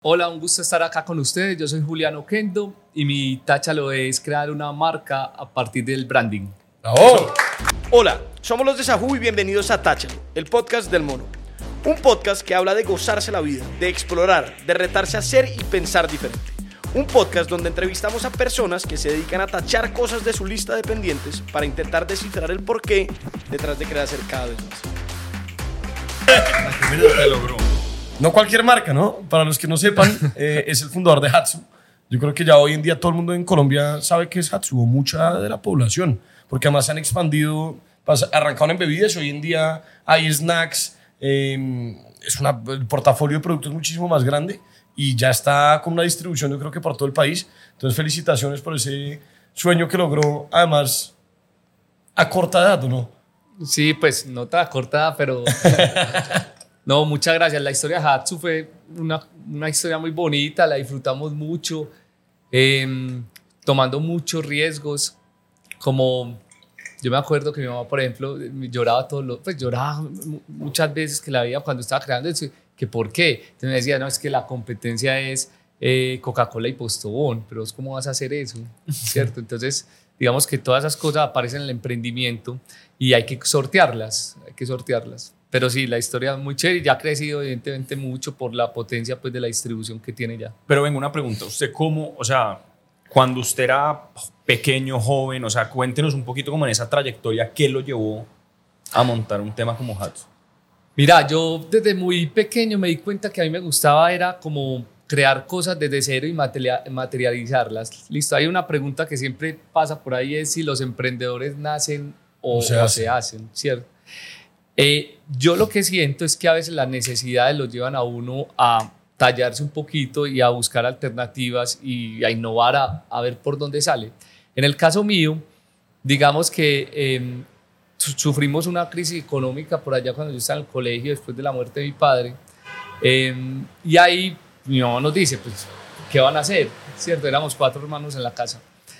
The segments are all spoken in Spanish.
Hola, un gusto estar acá con ustedes. Yo soy Julián Oquendo y mi tacha lo es crear una marca a partir del branding. ¡Oh! Hola, somos los de Sajú y bienvenidos a Táchalo, el podcast del mono. Un podcast que habla de gozarse la vida, de explorar, de retarse a ser y pensar diferente. Un podcast donde entrevistamos a personas que se dedican a tachar cosas de su lista de pendientes para intentar descifrar el porqué detrás de querer hacer cada vez más. Se logró. No cualquier marca, ¿no? Para los que no sepan, es el fundador de Hatsu. Yo creo que ya hoy en día todo el mundo en Colombia sabe que es Hatsu, o mucha de la población, porque además se han expandido, arrancaron en bebidas, hoy en día hay snacks, el portafolio de productos muchísimo más grande y ya está con una distribución yo creo que por todo el país. Entonces felicitaciones por ese sueño que logró, además a corta edad, ¿o no? Sí, pues no tan corta, pero... No, muchas gracias. La historia de Hatsu fue una historia muy bonita, la disfrutamos mucho, tomando muchos riesgos. Como yo me acuerdo que mi mamá, por ejemplo, lloraba lloraba muchas veces que la veía cuando estaba creando eso, que ¿por qué? Entonces me decía, no, es que la competencia es Coca-Cola y Postobón, pero ¿cómo vas a hacer eso? ¿Cierto? Entonces, digamos que todas esas cosas aparecen en el emprendimiento y hay que sortearlas. Pero sí, la historia es muy chévere y ya ha crecido evidentemente mucho por la potencia pues, de la distribución que tiene ya. Pero venga, una pregunta. ¿Usted cómo, cuando usted era pequeño, joven, cuéntenos un poquito como en esa trayectoria, ¿qué lo llevó a montar un tema como Hatsu? Mira, yo desde muy pequeño me di cuenta que a mí me gustaba era como crear cosas desde cero y materializarlas. Listo, hay una pregunta que siempre pasa por ahí, es si los emprendedores nacen o se hacen, ¿cierto? Yo lo que siento es que a veces las necesidades los llevan a uno a tallarse un poquito y a buscar alternativas y a innovar, a ver por dónde sale. En el caso mío, digamos que sufrimos una crisis económica por allá cuando yo estaba en el colegio después de la muerte de mi padre, y ahí mi mamá nos dice, pues, ¿qué van a hacer? ¿Cierto? Éramos 4 hermanos en la casa.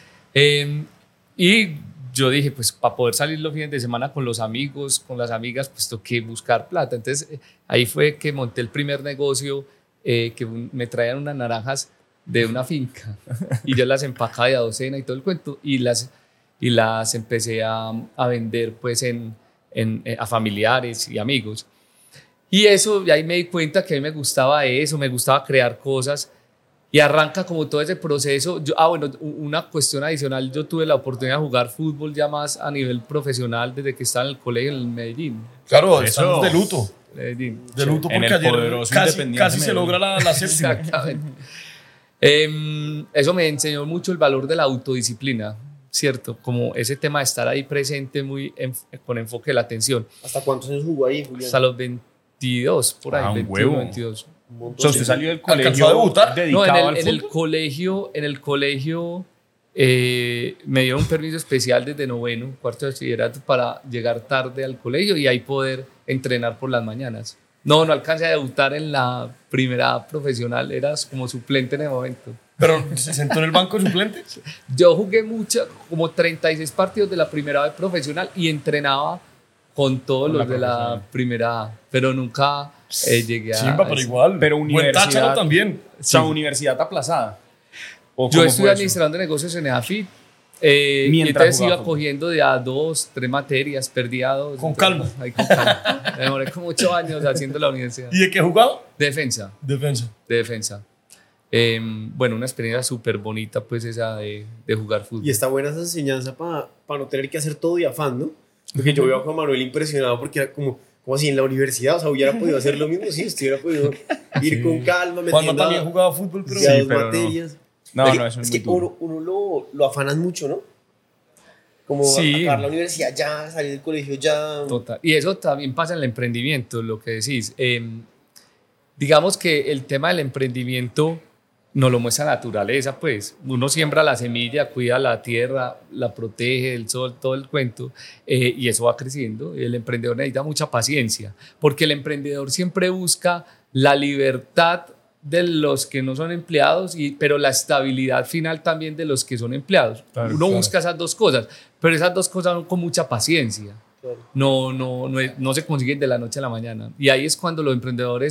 Y yo dije, pues para poder salir los fines de semana con los amigos, con las amigas, pues toqué buscar plata. Entonces ahí fue que monté el primer negocio, que me traían unas naranjas de una finca y yo las empacaba de a docena y todo el cuento y las empecé a vender pues a familiares y amigos. Y eso, y ahí me di cuenta que a mí me gustaba eso, me gustaba crear cosas. Y arranca como todo ese proceso. Una cuestión adicional, yo tuve la oportunidad de jugar fútbol ya más a nivel profesional desde que estaba en el colegio en Medellín. Claro, estamos de luto. Medellín. De luto porque ayer casi se logra la séptima. Exactamente. Eso me enseñó mucho el valor de la autodisciplina, ¿cierto? Como ese tema de estar ahí presente con enfoque de la atención. ¿Hasta cuántos años jugó ahí, Julián? Hasta los 22, por ahí, 21, 22. O sea, usted salió del colegio ¿Alcanzó a debutar? dedicado al en el colegio me dieron un permiso especial desde noveno, cuarto de bachillerato, para llegar tarde al colegio y ahí poder entrenar por las mañanas. No alcancé a debutar en la primera profesional, eras como suplente en el momento. ¿Pero se sentó en el banco de suplentes? Yo jugué como 36 partidos de la primera vez profesional y entrenaba con todos los de la primera A, pero nunca llegué a... Chimba, pero igual. Pero universidad... Buen Tácharo también. O sea, universidad aplazada. Yo estudié administración de negocios en EAFIT. Y entonces iba cogiendo de a 2, 3 materias, perdía 2. Con calma. Ahí con calma. Me demoré como 8 años haciendo la universidad. ¿Y de qué jugaba? Defensa. De defensa. Bueno, una experiencia súper bonita pues esa de jugar fútbol. Y está buena esa enseñanza para no tener que hacer todo de afán, ¿no? Porque yo veo a Juan Manuel impresionado porque era como así en la universidad, o sea, hubiera podido hacer lo mismo, sí, hubiera podido ir con calma, Juanma también jugaba fútbol, pero sí, pero materias. No, eso es que uno lo afanan mucho, ¿no? Como acabar la universidad ya, salir del colegio ya. Total. Y eso también pasa en el emprendimiento, lo que decís. Digamos que el tema del emprendimiento nos lo muestra la naturaleza, pues. Uno siembra la semilla, cuida la tierra, la protege del sol, todo el cuento, y eso va creciendo. El emprendedor necesita mucha paciencia, porque el emprendedor siempre busca la libertad de los que no son empleados, pero la estabilidad final también de los que son empleados. Claro, uno busca esas dos cosas, pero esas dos cosas son con mucha paciencia. Claro. No se consiguen de la noche a la mañana. Y ahí es cuando los emprendedores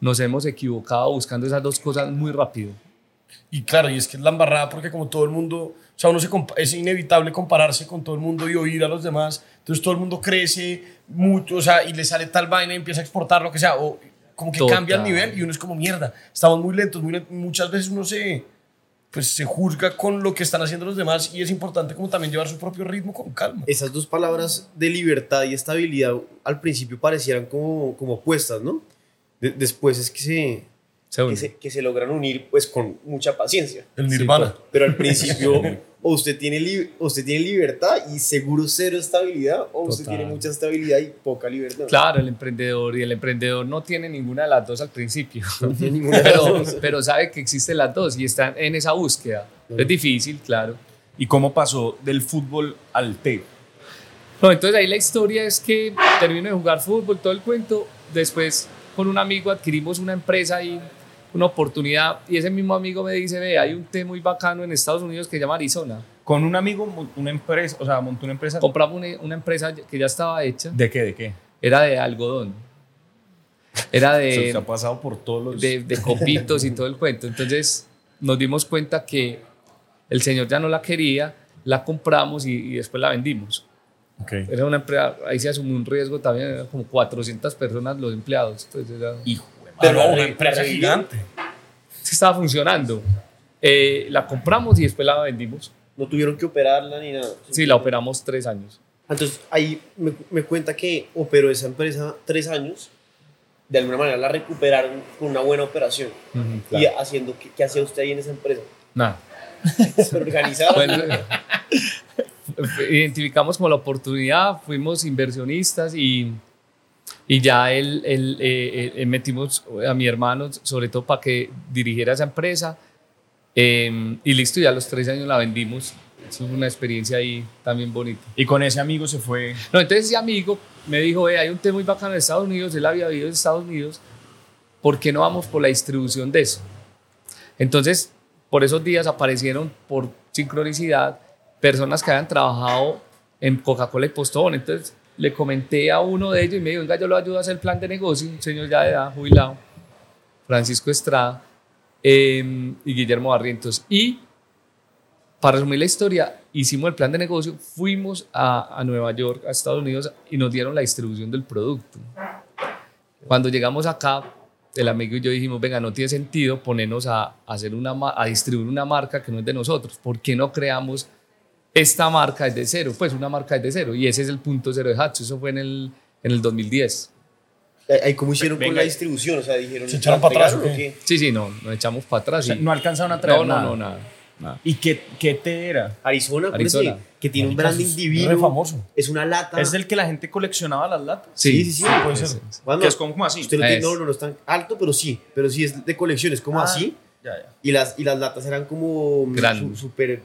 nos hemos equivocado buscando esas dos cosas muy rápido. Y claro, y es que es la embarrada porque como todo el mundo, o sea, es inevitable compararse con todo el mundo y oír a los demás. Entonces todo el mundo crece mucho, o sea, y le sale tal vaina y empieza a exportar lo que sea, o como que Total. cambia el nivel y uno es como mierda. Estamos muy lentos, muchas veces uno se juzga con lo que están haciendo los demás y es importante como también llevar su propio ritmo con calma. Esas dos palabras de libertad y estabilidad al principio parecieran como opuestas, ¿no? Después es que se logran unir pues con mucha paciencia. El nirvana. Pero al principio o usted tiene libertad y seguro cero estabilidad, o usted Total. tiene mucha estabilidad y poca libertad. Claro, el emprendedor no tiene ninguna de las dos al principio, No tiene ninguna de las dos. pero sabe que existen las dos y están en esa búsqueda. Es difícil, claro. ¿Y cómo pasó del fútbol al té? No, entonces ahí la historia es que termino de jugar fútbol, todo el cuento. Después con un amigo adquirimos una empresa y una oportunidad, y ese mismo amigo me dice, ve, hay un té muy bacano en Estados Unidos que se llama Arizona. Con un amigo, una empresa, o sea, montó una empresa. Compramos una empresa que ya estaba hecha, ¿De qué? ¿De qué? era de algodón, era Se ha pasado por todos los... de copitos y todo el cuento. Entonces nos dimos cuenta que el señor ya no la quería, la compramos y después la vendimos. Okay. Era una empresa, ahí se asumió un riesgo también, eran como 400 personas los empleados. Entonces era, Hijo de Pero Pero una empresa gigante. sí estaba funcionando. La compramos y después la vendimos. No tuvieron que operarla ni nada. Sí, la operamos 3 años. Entonces ahí me cuenta que operó esa empresa 3 años, de alguna manera la recuperaron con una buena operación. Y haciendo, ¿qué hacía usted ahí en esa empresa? Nada. Pero organizada. Bueno, identificamos como la oportunidad, fuimos inversionistas y ya metimos a mi hermano, sobre todo para que dirigiera esa empresa. Y listo, ya a los 3 años la vendimos. Eso es una experiencia ahí también bonita. Y con ese amigo se fue... No, entonces ese amigo me dijo, hay un té muy bacano en Estados Unidos, él había vivido en Estados Unidos, ¿por qué no vamos por la distribución de eso? Entonces, por esos días aparecieron por sincronicidad personas que habían trabajado en Coca-Cola y Postobón. Entonces le comenté a uno de ellos y me dijo, venga, yo lo ayudo a hacer el plan de negocio, un señor ya de edad, jubilado, Francisco Estrada y Guillermo Barrientos. Y para resumir la historia, hicimos el plan de negocio, fuimos a Nueva York, a Estados Unidos, y nos dieron la distribución del producto. Cuando llegamos acá, el amigo y yo dijimos, venga, no tiene sentido ponernos a distribuir una marca que no es de nosotros. ¿Por qué no creamos esta marca desde cero? Pues una marca desde cero. Y ese es el punto cero de Hatsu. Eso fue en el 2010. Ahí ¿cómo hicieron con Venga. la distribución? O sea, dijeron... ¿Se echaron para atrás, ¿la o qué? pegaron Sí, no, nos echamos para atrás. O sea, y- no alcanzaron a traer nada. No, nada. ¿Y qué té era? Arizona, Arizona. que tiene un Marica, branding es divino. re famoso. Es una lata. ¿Es el que la gente coleccionaba las latas? Sí, sí, sí. Puede ser. Cuando Que es como así. usted lo tiene, Es. no es tan alto, pero sí es de colección, es como Ah, así. Ya, ya. Y las latas eran como Grandes.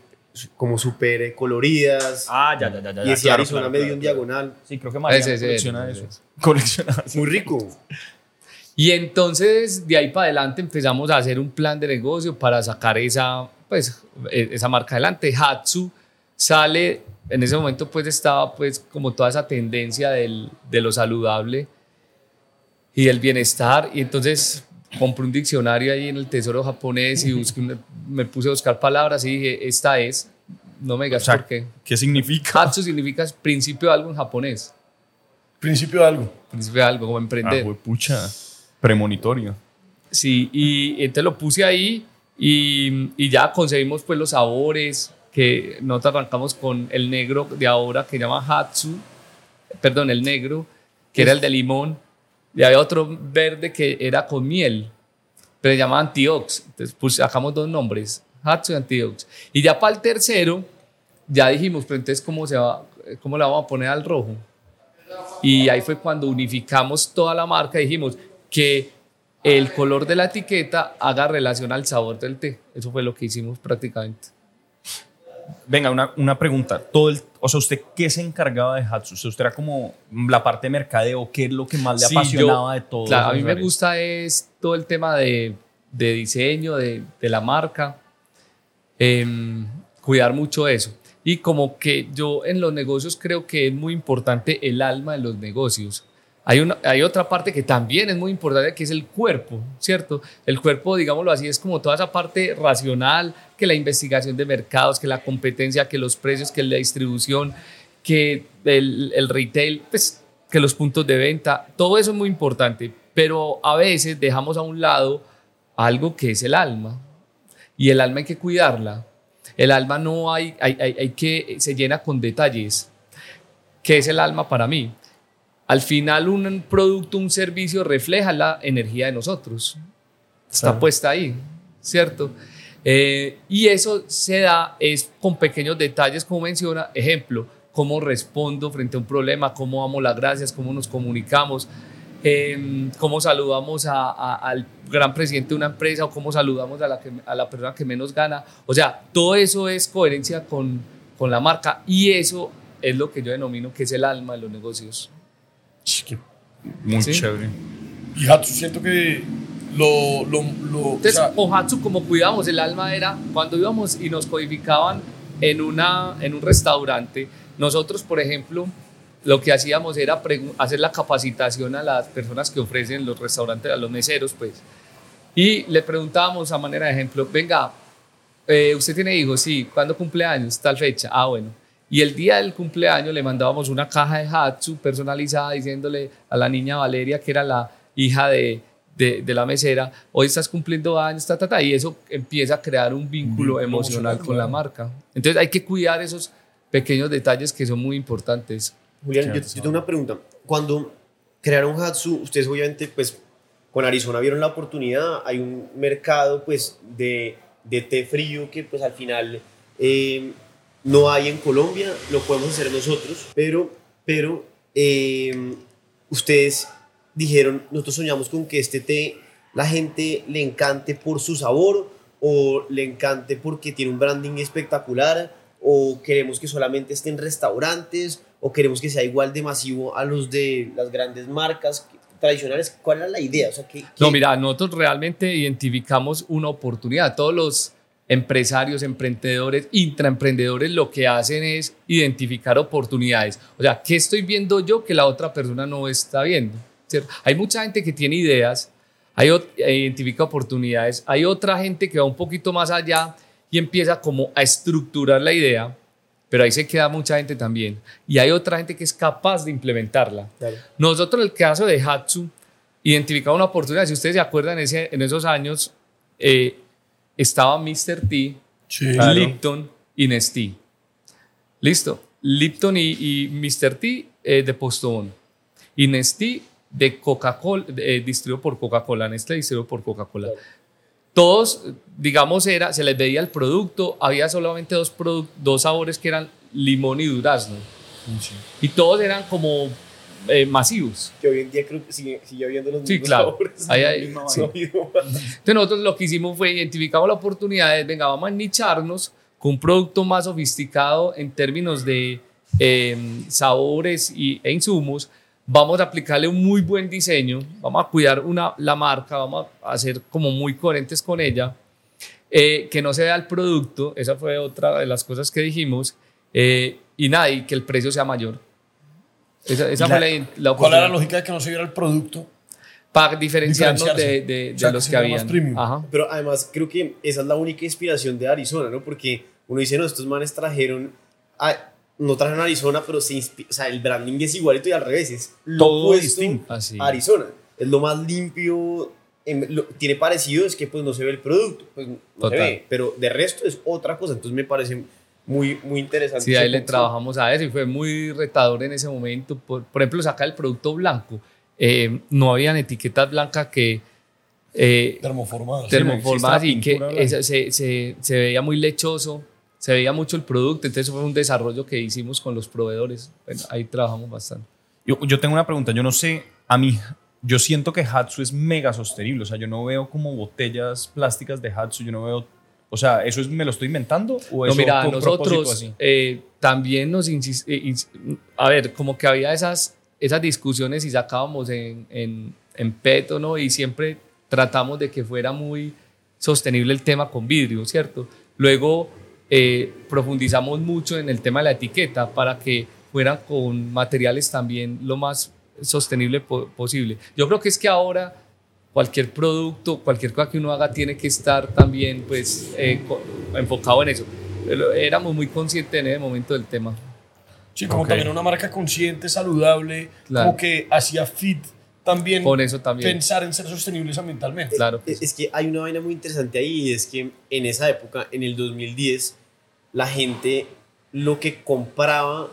súper coloridas. Ah, ya. Y decía claro, Arizona claro, medio claro, en claro. diagonal. Sí, creo que María Ese, colecciona ese. eso. Colecciona. Muy rico. Y entonces de ahí para adelante empezamos a hacer un plan de negocio para sacar esa marca adelante. Hatsu sale, en ese momento pues estaba pues como toda esa tendencia de lo saludable y del bienestar, y entonces compré un diccionario ahí en el tesoro japonés y me puse a buscar palabras y dije, esta es, no me digas O sea, por qué. ¿Qué significa? Hatsu significa principio de algo en japonés, Principio de algo. principio de algo, como emprender. Pucha. Premonitorio. Sí, y entonces lo puse ahí y ya conseguimos pues los sabores, que nosotros arrancamos con el negro de ahora que se llama Hatsu, perdón, el negro, que era el de limón, y había otro verde que era con miel, pero se llamaba Antiox. Entonces pues sacamos 2 nombres, Hatsu y Antiox. Y ya para el tercero, ya dijimos, pero entonces ¿cómo le vamos a poner al rojo? Y ahí fue cuando unificamos toda la marca y dijimos que el color de la etiqueta haga relación al sabor del té. Eso fue lo que hicimos prácticamente. Venga, una pregunta. O sea, ¿usted qué se encargaba de Hatsu? O sea, ¿usted era como la parte de mercadeo? ¿Qué es lo que más le Sí, apasionaba de todo? Claro, a mí me gusta es todo el tema de diseño, de la marca, cuidar mucho eso. Y como que yo en los negocios creo que es muy importante el alma de los negocios. Hay otra parte que también es muy importante, que es el cuerpo, ¿cierto? El cuerpo, digámoslo así, es como toda esa parte racional, que la investigación de mercados, que la competencia, que los precios, que la distribución, que el retail, pues, que los puntos de venta, todo eso es muy importante, pero a veces dejamos a un lado algo que es el alma, y el alma hay que cuidarla. El alma no hay que se llena con detalles. ¿Qué es el alma para mí? Al final un producto, un servicio refleja la energía de nosotros. Está puesta ahí, ¿cierto? Y eso se da es con pequeños detalles, como menciona, ejemplo, cómo respondo frente a un problema, cómo damos las gracias, cómo nos comunicamos, cómo saludamos al gran presidente de una empresa o cómo saludamos a la persona que menos gana. O sea, todo eso es coherencia con la marca y eso es lo que yo denomino que es el alma de los negocios. Muy ¿Sí? chévere. Y Hatsu, siento que Entonces, o sea, con Hatsu, como cuidábamos el alma, era cuando íbamos y nos codificaban en un restaurante. Nosotros, por ejemplo, lo que hacíamos era hacer la capacitación a las personas que ofrecen los restaurantes, a los meseros, pues. Y le preguntábamos a manera de ejemplo, venga, ¿usted tiene hijos? Sí. ¿Cuándo cumple años? Tal fecha. Ah, bueno. Y el día del cumpleaños le mandábamos una caja de Hatsu personalizada diciéndole a la niña Valeria, que era la hija de la mesera, hoy estás cumpliendo años, y eso empieza a crear un vínculo emocional con la marca. Entonces hay que cuidar esos pequeños detalles que son muy importantes. Julián, yo tengo una pregunta. Cuando crearon Hatsu, ustedes obviamente pues con Arizona vieron la oportunidad, hay un mercado pues de té frío que pues al final no hay en Colombia, lo podemos hacer nosotros, pero ustedes dijeron, nosotros soñamos con que este té la gente le encante por su sabor o le encante porque tiene un branding espectacular o queremos que solamente esté en restaurantes o queremos que sea igual de masivo a los de las grandes marcas tradicionales. ¿Cuál era la idea? O sea, No, mira, nosotros realmente identificamos una oportunidad. Todos los empresarios, emprendedores, intraemprendedores lo que hacen es identificar oportunidades. O sea, ¿qué estoy viendo yo que la otra persona no está viendo? ¿Cierto? Hay mucha gente que tiene ideas, identifica oportunidades, hay otra gente que va un poquito más allá y empieza como a estructurar la idea, pero ahí se queda mucha gente también. Y hay otra gente que es capaz de implementarla. Claro. Nosotros en el caso de Hatsu identificamos una oportunidad. Si ustedes se acuerdan, en esos años estaba Mr. T, sí, claro. Lipton y Nestlé. Listo. Lipton y Mr. T de Postobón. Y Nestlé de Coca-Cola, distribuido por Coca-Cola. Nestlé distribuido por Coca-Cola. Todos, digamos, se les veía el producto. Había solamente dos sabores que eran limón y durazno. sí. Y todos eran como masivos. que hoy en día creo que sigue habiendo los mismos Sí, claro. sabores. Sí. Entonces nosotros lo que hicimos fue identificamos la oportunidad de, venga, vamos a nicharnos con un producto más sofisticado en términos de sabores e insumos. Vamos a aplicarle un muy buen diseño, vamos a cuidar la marca, vamos a ser como muy coherentes con ella, que no se vea el producto, esa fue otra de las cosas que dijimos, y nada, y que el precio sea mayor. Esa fue la ¿Cuál oportunidad. era la lógica de que no se viera el producto? Para diferenciarnos Diferenciarse. de O sea, los que que sea más habían. premium. Ajá. Pero además creo que esa es la única inspiración de Arizona, ¿no? Porque uno dice, no, estos manes no trajeron Arizona, pero o sea, el branding es igualito y al revés, es lo Todo opuesto distinto. Así. a Arizona. Es lo más limpio, tiene parecido, es que pues no se ve el producto, pues no Total. se ve, pero de resto es otra cosa, entonces me parece muy, muy interesante. Sí, ese ahí le punto. trabajamos a eso y fue muy retador en ese momento. Por ejemplo, sacar el producto blanco. No habían etiquetas blancas que Termoformados. termoformadas existe la y que pintura blanca. se veía muy lechoso, se veía mucho el producto. Entonces fue un desarrollo que hicimos con los proveedores. Bueno, ahí trabajamos bastante. Yo tengo una pregunta, yo no sé, yo siento que Hatsu es mega sostenible, o sea, yo no veo como botellas plásticas de Hatsu, yo no veo, o sea, ¿eso me lo estoy inventando o No, eso mira, fue un propósito nosotros así? también nos a ver, como que había esas discusiones y sacábamos en peto, ¿no? Y siempre tratamos de que fuera muy sostenible el tema con vidrio, ¿cierto? Luego profundizamos mucho en el tema de la etiqueta para que fueran con materiales también lo más sostenible posible. Yo creo que es que ahora cualquier producto, cualquier cosa que uno haga tiene que estar también pues, enfocado en eso. Pero éramos muy conscientes en ese momento del tema. Sí, como también una marca consciente, saludable, Claro. como que hacía fit también, Con eso también. pensar en ser sostenibles ambientalmente. Claro. Es que hay una vaina muy interesante ahí, y es que en esa época, en el 2010, la gente lo que compraba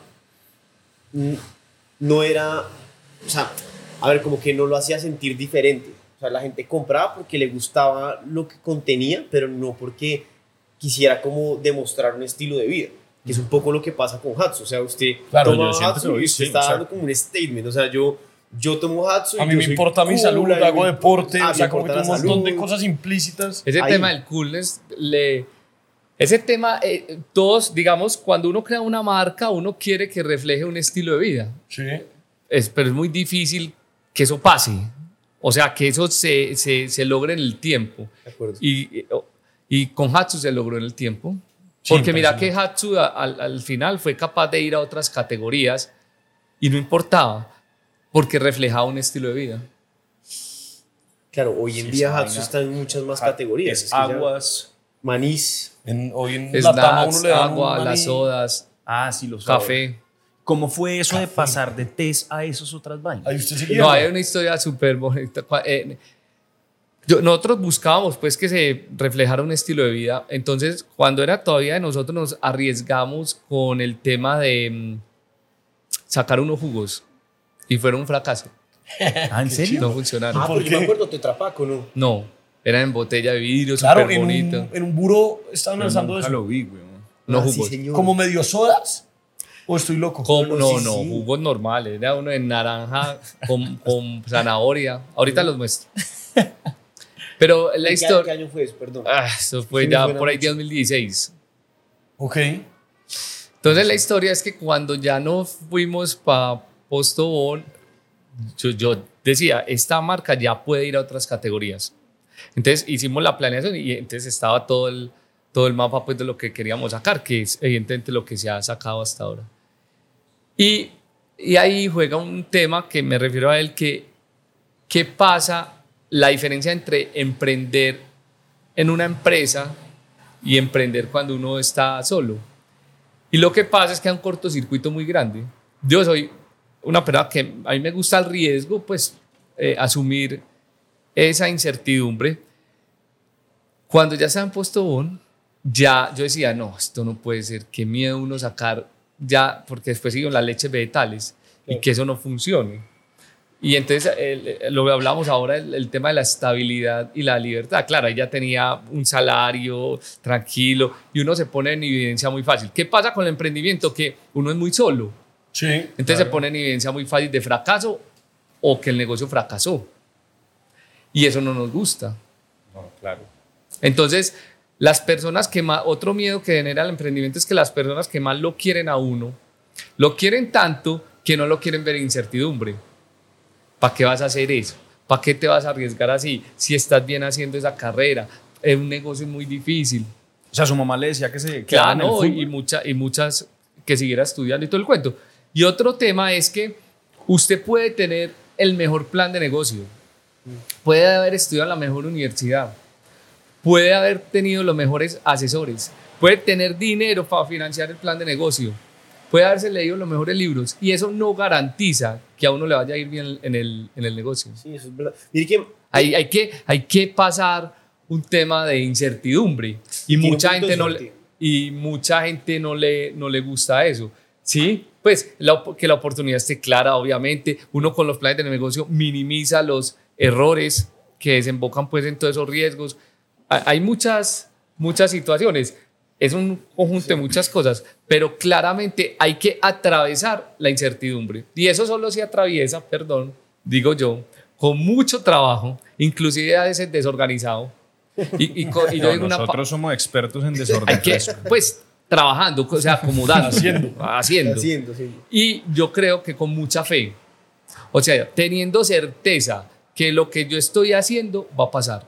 no era, o sea, a ver, como que no lo hacía sentir diferente. O sea, la gente compraba porque le gustaba lo que contenía, pero no porque quisiera como demostrar un estilo de vida, que es un poco lo que pasa con Hatsu. O sea, usted Claro, toma yo siento que lo Hatsu y vi, usted sí, está dando exacto. como un statement. O sea, yo tomo Hatsu y A mí yo me soy importa mi cool, salud, a mí hago me- deporte, ah, o me sea, como que importa un la montón de salud. cosas implícitas. Ese Ahí. tema del coolness, ese tema, todos, digamos, cuando uno crea una marca, uno quiere que refleje un estilo de vida. Sí. Pero es muy difícil que eso pase. O sea, que eso se logre en el tiempo. De acuerdo. Y con Hatsu se logró en el tiempo. Sí, Porque mira que impresionante. Hatsu al final fue capaz de ir a otras categorías y no importaba, porque reflejaba un estilo de vida. Claro, hoy en Sí, día esa Hatsu vaina. está en muchas más categorías. Es Es que ya- aguas. Manís. Hoy en la tama uno Snacks, le dan agua, un las maní. sodas, Ah, sí, los café. ¿Cómo fue eso de pasar de test a esas otras vainas? Ahí usted se No, hay una historia súper bonita. Nosotros buscábamos pues que se reflejara un estilo de vida. Entonces, cuando era todavía de nosotros, nos arriesgamos con el tema de sacar unos jugos y fueron un fracaso. Ah, ¿en serio? No funcionaron. Ah, ¿Por porque yo me qué? acuerdo Tetra Pak, ¿o no? No, eran en botella de vidrio, Claro, súper bonito. en un buró estaban Pero lanzando nunca eso. lo vi, güey. No Ah, sí, jugos. señor. ¿Como medio sodas? ¿O estoy loco? ¿Cómo? No, sí, no, sí. jugos normales. Era uno de naranja con zanahoria. Ahorita los muestro. Pero la ¿Qué historia. año fue eso? Perdón. Eso fue Sí me ya suena por ahí mucho. 2016. Ok. Entonces la historia es que cuando ya no fuimos para Postobón, yo decía, esta marca ya puede ir a otras categorías. Entonces hicimos la planeación y entonces estaba todo el mapa pues, de lo que queríamos sacar, que es evidentemente lo que se ha sacado hasta ahora. Y ahí juega un tema que me refiero a él, que ¿qué pasa? La diferencia entre emprender en una empresa y emprender cuando uno está solo. Y lo que pasa es que hay un cortocircuito muy grande. Yo soy una persona que a mí me gusta el riesgo, pues asumir esa incertidumbre. Cuando ya se han puesto on, ya yo decía, no, esto no puede ser, qué miedo uno sacar ya, porque después siguen las leches vegetales y que eso no funcione. Y entonces lo que hablamos ahora, el tema de la estabilidad y la libertad. Claro, ella tenía un salario tranquilo y uno se pone en evidencia muy fácil. ¿Qué pasa con el emprendimiento? Que uno es muy solo. Sí. Entonces se pone en evidencia muy fácil de fracaso o que el negocio fracasó. Y eso no nos gusta. No, claro. Entonces, las personas que más, otro miedo que genera el emprendimiento es que las personas que más lo quieren a uno, lo quieren tanto que no lo quieren ver en incertidumbre. ¿Para qué vas a hacer eso? ¿Para qué te vas a arriesgar así? Si estás bien haciendo esa carrera, es un negocio muy difícil. O sea, su mamá le decía que se quedaba en el Claro, fútbol. y muchas que siguiera estudiando y todo el cuento. Y otro tema es que usted puede tener el mejor plan de negocio, puede haber estudiado en la mejor universidad, puede haber tenido los mejores asesores, puede tener dinero para financiar el plan de negocio, puede haberse leído los mejores libros y eso no garantiza que a uno le vaya a ir bien en el negocio. Sí, eso es verdad. Mire que Hay que pasar un tema de incertidumbre y Tiene mucha un punto gente de no suerte. y mucha gente no le gusta eso. Sí, pues que la oportunidad esté clara, obviamente. Uno con los planes de negocio minimiza los errores que desembocan pues en todos esos riesgos. Hay muchas situaciones. Es un conjunto de muchas cosas, pero claramente hay que atravesar la incertidumbre. Y eso solo se atraviesa, digo yo, con mucho trabajo, inclusive a veces desorganizado. Y yo digo Nosotros somos expertos en desorden. hay que, pues, trabajando, o sea, acomodando, haciendo. haciendo, sí. Y yo creo que con mucha fe, o sea, teniendo certeza que lo que yo estoy haciendo va a pasar.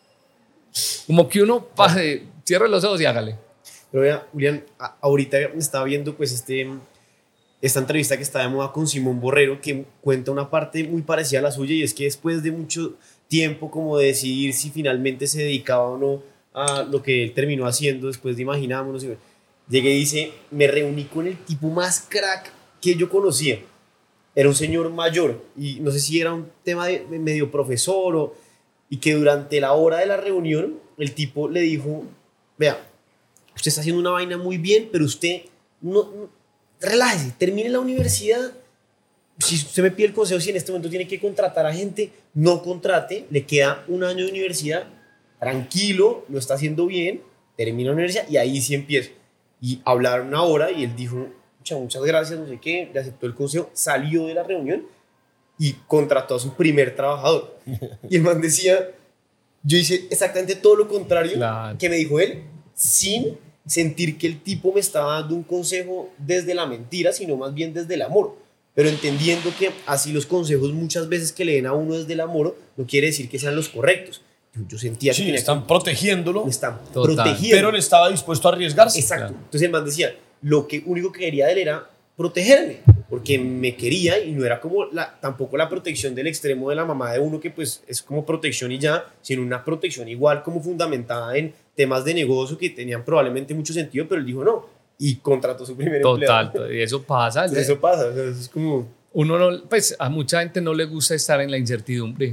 Como que uno cierre los ojos y hágale. Pero vea, Julián, ahorita estaba viendo pues esta entrevista que está de moda con Simón Borrero, que cuenta una parte muy parecida a la suya, y es que después de mucho tiempo como de decidir si finalmente se dedicaba o no a lo que él terminó haciendo después de Imaginámonos, llegué y dice, me reuní con el tipo más crack que yo conocía. Era un señor mayor, y no sé si era un tema de medio profesor, y que durante la hora de la reunión el tipo le dijo, vea, usted está haciendo una vaina muy bien, pero usted no relájese, termine la universidad. Si usted me pide el consejo, si en este momento tiene que contratar a gente, no contrate, le queda un año de universidad, tranquilo, lo está haciendo bien, termina la universidad y ahí sí empieza. Y hablaron una hora y él dijo, muchas gracias, no sé qué, le aceptó el consejo, salió de la reunión y contrató a su primer trabajador. Y el man decía, yo hice exactamente todo lo contrario que me dijo él, sin sentir que el tipo me estaba dando un consejo desde la mentira, sino más bien desde el amor. Pero entendiendo que así los consejos muchas veces que le den a uno desde el amor no quiere decir que sean los correctos. Yo sentía que están protegiéndolo. Me están Total. protegiendo. Pero él estaba dispuesto a arriesgarse. Exacto. Entonces el man decía, lo único que quería de él era protegerme, porque me quería y no era como tampoco la protección del extremo de la mamá de uno, que pues es como protección y ya, sino una protección igual como fundamentada en temas de negocio que tenían probablemente mucho sentido, pero él dijo no, y contrató su primer empleado. Total, y eso pasa. Eso pasa, o sea, eso es como... Uno no, pues a mucha gente no le gusta estar en la incertidumbre.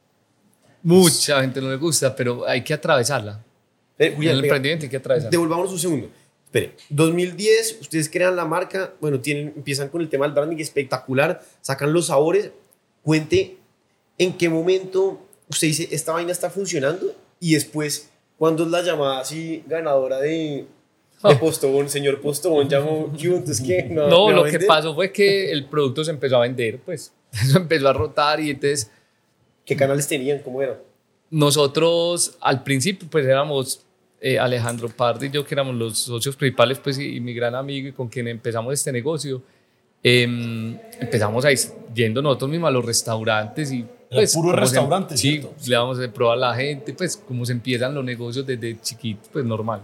Mucha gente no le gusta, pero hay que atravesarla. Julián, En el emprendimiento hay que atravesarla. Devolvámonos un segundo. Espere, 2010, ustedes crean la marca, bueno, empiezan con el tema del branding espectacular, sacan los sabores. Cuente en qué momento usted dice, esta vaina está funcionando, y después, ¿cuándo es la llamada así ganadora de Postobón? Señor Postobón llamó, entonces ¿qué? No, lo que pasó fue que el producto se empezó a vender, pues eso empezó a rotar y entonces... ¿Qué canales tenían? ¿Cómo era? Nosotros al principio pues éramos Alejandro Pardo y yo, que éramos los socios principales, pues, y mi gran amigo y con quien empezamos este negocio. Empezamos ahí yendo nosotros mismos a los restaurantes y pues, puro restaurante, sí, ¿cierto? le damos a probar a la gente, pues como se empiezan los negocios desde chiquitos, pues normal.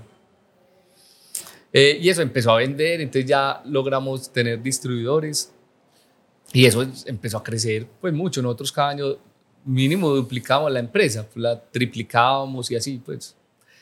Y eso empezó a vender, entonces ya logramos tener distribuidores y eso empezó a crecer pues mucho. Nosotros cada año mínimo duplicábamos la empresa, pues, la triplicábamos y así pues.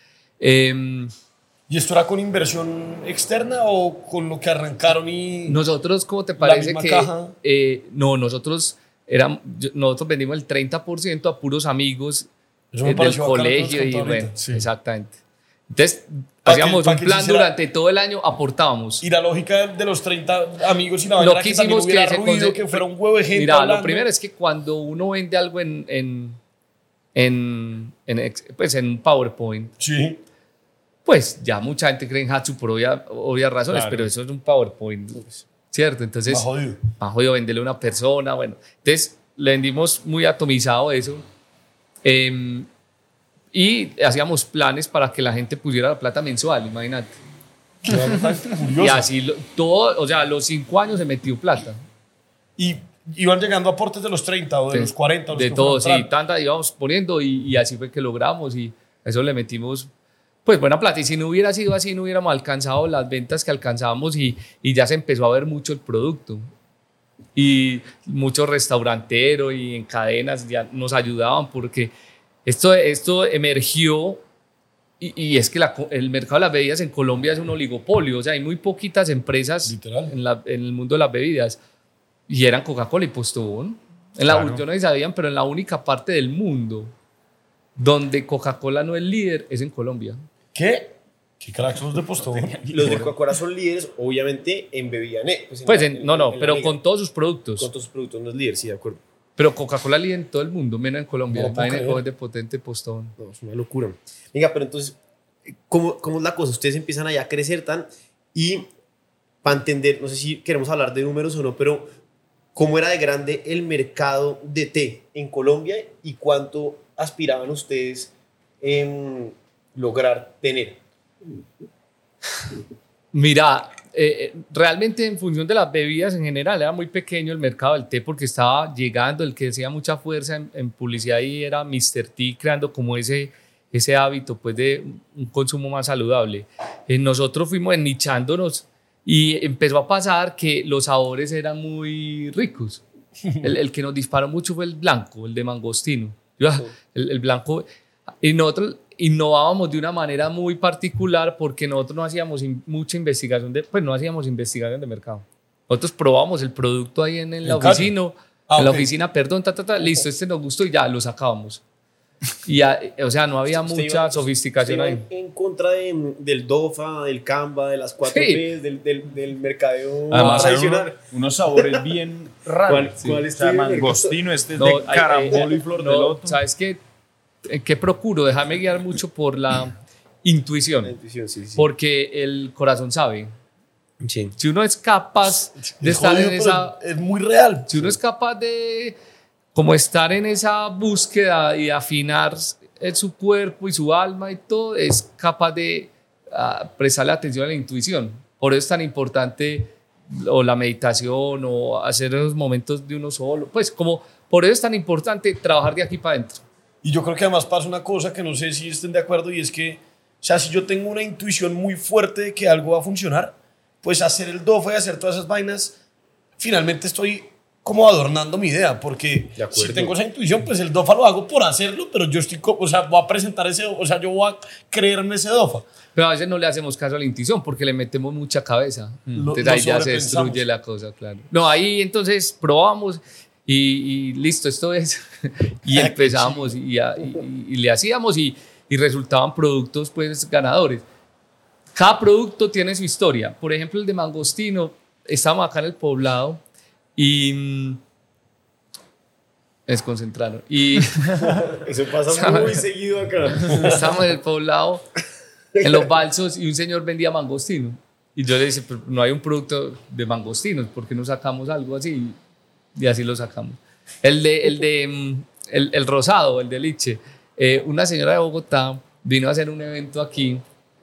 ¿Y esto era con inversión externa o con lo que arrancaron y...? Nosotros, ¿cómo te parece misma que...? caja? No, nosotros vendimos el 30% a puros amigos Eso me del pareció bacano que colegio nos y contó bueno, ahorita, sí. exactamente. Entonces, Pa' hacíamos que un plan hiciera- durante todo el año, aportábamos. Y la lógica de los 30 amigos y la Lo vaina que que también hicimos hubiera que ruido, que fuera un huevo de gente Mira, hablando. lo primero es que cuando uno vende algo en un PowerPoint, Sí. pues ya mucha gente cree en Hatsu por obvias razones, Claro. pero eso es un PowerPoint, ¿cierto? Entonces, Más jodido. más jodido venderle a una persona, bueno. Entonces, le vendimos muy atomizado eso. Y hacíamos planes para que la gente pusiera la plata mensual, imagínate. Qué algo tan curioso. Y así, todo, o sea, a los 5 años se metió plata. Y iban llegando aportes de los 30 o de los 40. De todos, sí, tanta íbamos poniendo y así fue que logramos y eso le metimos pues buena plata. Y si no hubiera sido así, no hubiéramos alcanzado las ventas que alcanzábamos y ya se empezó a ver mucho el producto. Y muchos restauranteros y en cadenas ya nos ayudaban porque esto emergió y es que el mercado de las bebidas en Colombia es un oligopolio, o sea, hay muy poquitas empresas Literal. en el mundo de las bebidas y eran Coca-Cola y Postobón. Claro. Yo no sabían, pero en la única parte del mundo donde Coca-Cola no es líder es en Colombia. ¿Qué? ¿Qué cracks los de Postobón? Los de Coca-Cola son líderes, obviamente, en bebida pues Pero la liga. con todos sus productos. Con todos sus productos no es líder, sí, de acuerdo. Pero Coca-Cola es líder en todo el mundo, menos en Colombia. No lo puedo Imagínate creer. cómo es de potente Postobón. No, es una locura. Venga, pero entonces, ¿cómo es la cosa? Ustedes empiezan allá a crecer y para entender, no sé si queremos hablar de números o no, pero ¿cómo era de grande el mercado de té en Colombia y cuánto aspiraban ustedes en lograr tener? Mira, realmente en función de las bebidas en general era muy pequeño el mercado del té porque estaba llegando, el que hacía mucha fuerza en publicidad ahí era Mr. T, creando como ese hábito pues de un consumo más saludable. Nosotros fuimos ennichándonos Y empezó a pasar que los sabores eran muy ricos. El que nos disparó mucho fue el blanco, el de mangostino. El blanco. Y nosotros innovábamos de una manera muy particular porque nosotros no hacíamos mucha investigación no hacíamos investigación de mercado. Nosotros probábamos el producto ahí en la oficina, la oficina, perdón, listo, este nos gustó y ya lo sacábamos. Y o sea, no había mucha sofisticación ahí. En contra del DOFA, del Canva, de las 4Ps, del mercadeo Además, tradicional. unos sabores bien raros. ¿Cuál O sea, mangostino, este es de carambola y flor de loto. ¿Sabes qué? ¿Qué procuro? Dejarme guiar mucho por la intuición. La intuición, sí. Porque el corazón sabe. Sí. Si uno es capaz de estar Jodido, en esa... pero es muy real. Si uno es capaz de como estar en esa búsqueda y afinar su cuerpo y su alma y todo, es capaz de prestarle atención a la intuición. Por eso es tan importante o la meditación o hacer los momentos de uno solo. Pues como por eso es tan importante trabajar de aquí para adentro. Y yo creo que además pasa una cosa que no sé si estén de acuerdo, y es que, o sea, si yo tengo una intuición muy fuerte de que algo va a funcionar, pues hacer el DOFA y hacer todas esas vainas, finalmente estoy como adornando mi idea, porque si tengo esa intuición, pues el DOFA lo hago por hacerlo, pero yo estoy, o sea, voy a presentar o sea, yo voy a creerme ese DOFA. Pero a veces no le hacemos caso a la intuición porque le metemos mucha cabeza. Entonces lo ahí ya se sobrepensamos. destruye la cosa, claro. No, ahí entonces probamos y listo, esto es. Y empezamos y le hacíamos y resultaban productos pues ganadores. Cada producto tiene su historia. Por ejemplo, el de mangostino, estábamos acá en el Poblado y me desconcentraron. Y Eso pasa muy seguido acá. estábamos en el Poblado, en los balsos, y un señor vendía mangostino. Y yo le dije, pero no hay un producto de mangostinos, ¿por qué no sacamos algo así? Y así lo sacamos. El rosado, el de liche. Una señora de Bogotá vino a hacer un evento aquí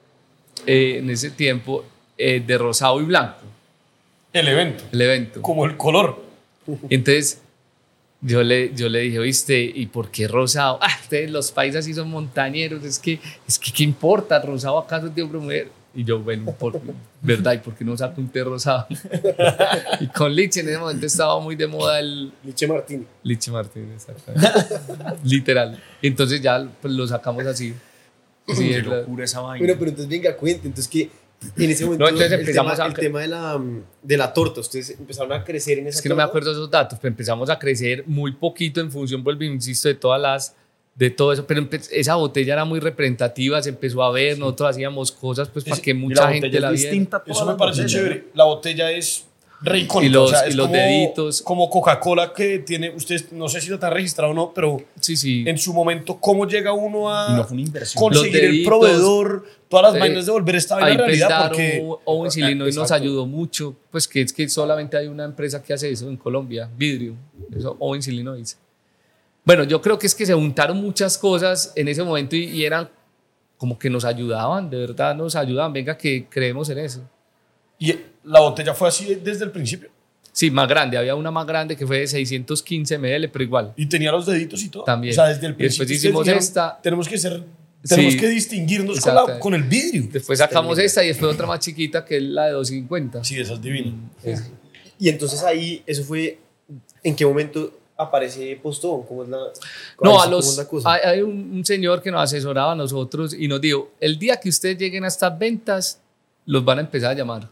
en ese tiempo de rosado y blanco. El evento. Como el color. Entonces yo le dije, oíste, ¿y por qué rosado? Ustedes los paisas sí son montañeros, es que ¿qué importa? ¿Rosado acaso es de hombre o mujer? Y yo, bueno, ¿verdad? ¿Y por qué no saco un té rosado? Y con liche en ese momento estaba muy de moda el... Liche Martini. Liche Martini, exactamente. Literal. Entonces ya pues, lo sacamos así. Sí, Qué locura esa vaina. Bueno, pero entonces venga, cuente. Entonces que en ese momento No, entonces empezamos el tema de la torta, ustedes empezaron a crecer en esa Es que no me torta. acuerdo esos datos, pero empezamos a crecer muy poquito en función, vuelvo y insisto, de todo eso, pero esa botella era muy representativa, se empezó a ver, nosotros hacíamos cosas pues para que mucha gente la viera. Eso me parece chévere. La botella es re icónica. Y los, o sea, es y los como, deditos. Como Coca-Cola que tiene, ustedes, no sé si lo está registrado o no, pero Sí. en su momento, ¿cómo llega uno a Y no fue una inversión. conseguir Los el deditos, proveedor, todas las vainas de volver esta vaina Ahí realidad? Pesdaro, Porque Owens Illinois nos Exacto. ayudó mucho, pues que es que solamente hay una empresa que hace eso en Colombia, vidrio, eso, Owens Illinois. Bueno, yo creo que es que se juntaron muchas cosas en ese momento y eran como que nos ayudaban, de verdad nos ayudaban, venga que creemos en eso. Y la botella fue así desde el principio. Sí, más grande, había una más grande que fue de 615 ml, pero igual. Y tenía los deditos y todo. También. O sea, desde el Y principio. después hicimos ustedes dijeron, esta. Tenemos Sí, que distinguirnos exacto. con el vidrio. Después sacamos esta y después otra más chiquita que es la de 250. Sí, esa es divina. Y entonces ahí, eso fue, ¿en qué momento aparece Postobón? ¿Cómo es la, No, cómo es la cosa? hay un señor que nos asesoraba a nosotros y nos dijo, el día que ustedes lleguen a estas ventas, los van a empezar a llamar.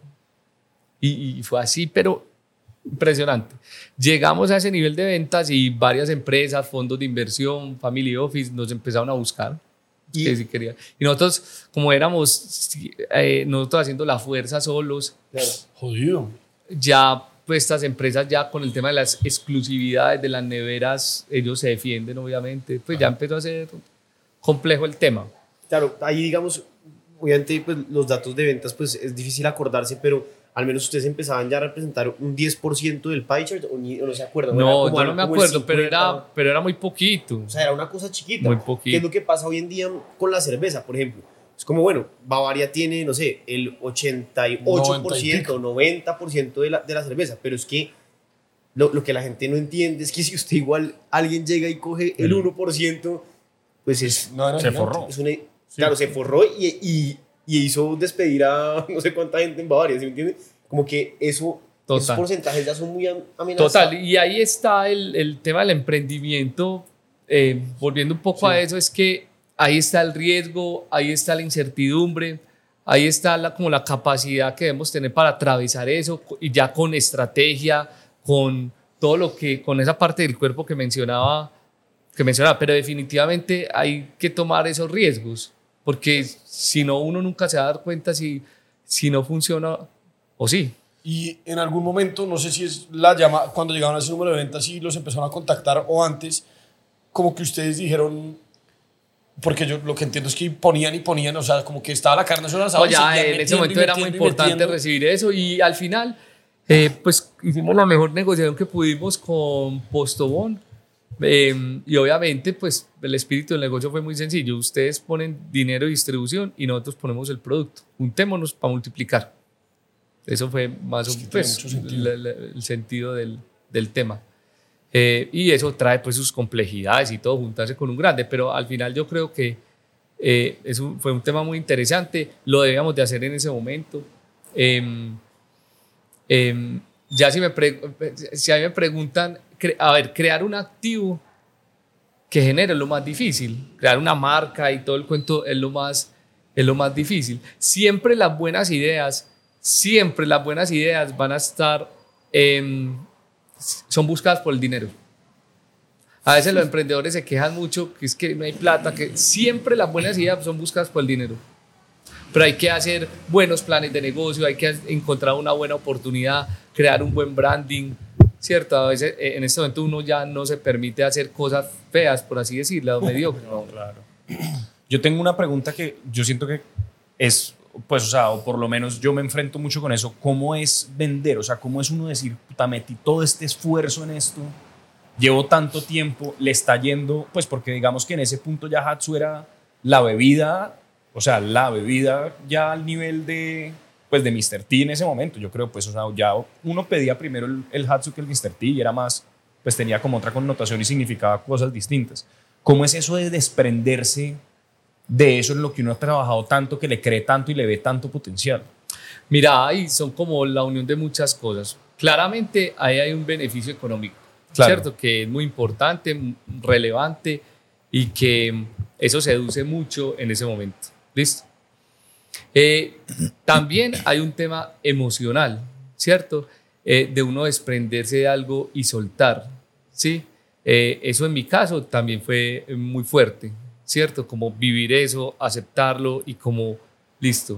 Y fue así, pero impresionante. Llegamos a ese nivel de ventas y varias empresas, fondos de inversión, family office, nos empezaron a buscar. Que sí quería. Y nosotros, como éramos nosotros haciendo la fuerza solos, Claro. Jodido. ya pues estas empresas ya con el tema de las exclusividades de las neveras, ellos se defienden obviamente, pues ya empezó a ser complejo el tema. Claro, ahí digamos, obviamente pues, los datos de ventas pues es difícil acordarse, pero al menos ustedes empezaban ya a representar un 10% del pie chart o no se acuerdan. No, Era como yo no me como el acuerdo, pero 50. era muy poquito. O sea, era una cosa chiquita. Muy poquito. ¿Qué es lo que pasa hoy en día con la cerveza, por ejemplo? Es como, bueno, Bavaria tiene, no sé, el 88%, 90% de la cerveza, pero es que lo que la gente no entiende es que si usted igual, alguien llega y coge el 1%, pues es... No, era Se gigante. forró. es una, Claro, se forró y hizo despedir a no sé cuánta gente en Bavaria, ¿sí me entiende? Como que esos Total. porcentajes ya son muy amenazados. Total, y ahí está el tema del emprendimiento, volviendo un poco a eso, es que ahí está el riesgo, ahí está la incertidumbre, ahí está como la capacidad que debemos tener para atravesar eso, y ya con estrategia, con todo lo que, con esa parte del cuerpo que mencionaba, pero definitivamente hay que tomar esos riesgos, porque si no, uno nunca se va a dar cuenta si no funciona o sí. Y en algún momento, no sé si es la llamada, cuando llegaron a ese número de ventas y los empezaron a contactar o antes, como que ustedes dijeron, porque yo lo que entiendo es que ponían, o sea, como que estaba la carne sobre el asador. Ya en ese momento era muy importante recibir eso y al final, pues hicimos la mejor negociación que pudimos con Postobón. Y obviamente, pues el espíritu del negocio fue muy sencillo. Ustedes ponen dinero de distribución y nosotros ponemos el producto. Juntémonos para multiplicar. Eso fue más o menos el sentido del tema. Y eso trae pues sus complejidades y todo, juntarse con un grande. Pero al final yo creo que eso fue un tema muy interesante. Lo debíamos de hacer en ese momento. Ya si a mí me preguntan, crear un activo que genere es lo más difícil. Crear una marca y todo el cuento es lo más difícil. Siempre las buenas ideas van a estar, son buscadas por el dinero. A veces los emprendedores se quejan mucho que es que no hay plata, que siempre las buenas ideas son buscadas por el dinero. Pero hay que hacer buenos planes de negocio, hay que encontrar una buena oportunidad, crear un buen branding, ¿cierto? A veces en este momento uno ya no se permite hacer cosas feas, por así decirlo, mediocres. No, claro. Yo tengo una pregunta que yo siento que es, pues, o sea, o por lo menos yo me enfrento mucho con eso. ¿Cómo es vender? O sea, ¿cómo es uno decir, puta, metí todo este esfuerzo en esto, llevo tanto tiempo, le está yendo, pues porque digamos que en ese punto ya Hatsu era la bebida, o sea, la bebida ya al nivel de, pues, de Mr. T en ese momento, yo creo, pues, o sea, ya uno pedía primero el Hatsu que el Mr. T y era más, pues tenía como otra connotación y significaba cosas distintas. ¿Cómo es eso de desprenderse de eso en lo que uno ha trabajado tanto, que le cree tanto y le ve tanto potencial? Mira, ahí son como la unión de muchas cosas. Claramente ahí hay un beneficio económico, Claro. ¿cierto? Que es muy importante, relevante y que eso seduce mucho en ese momento. ¿Listo? También hay un tema emocional, ¿cierto? De uno desprenderse de algo y soltar, ¿sí? Eso en mi caso también fue muy fuerte, ¿cierto? Como vivir eso, aceptarlo y como listo.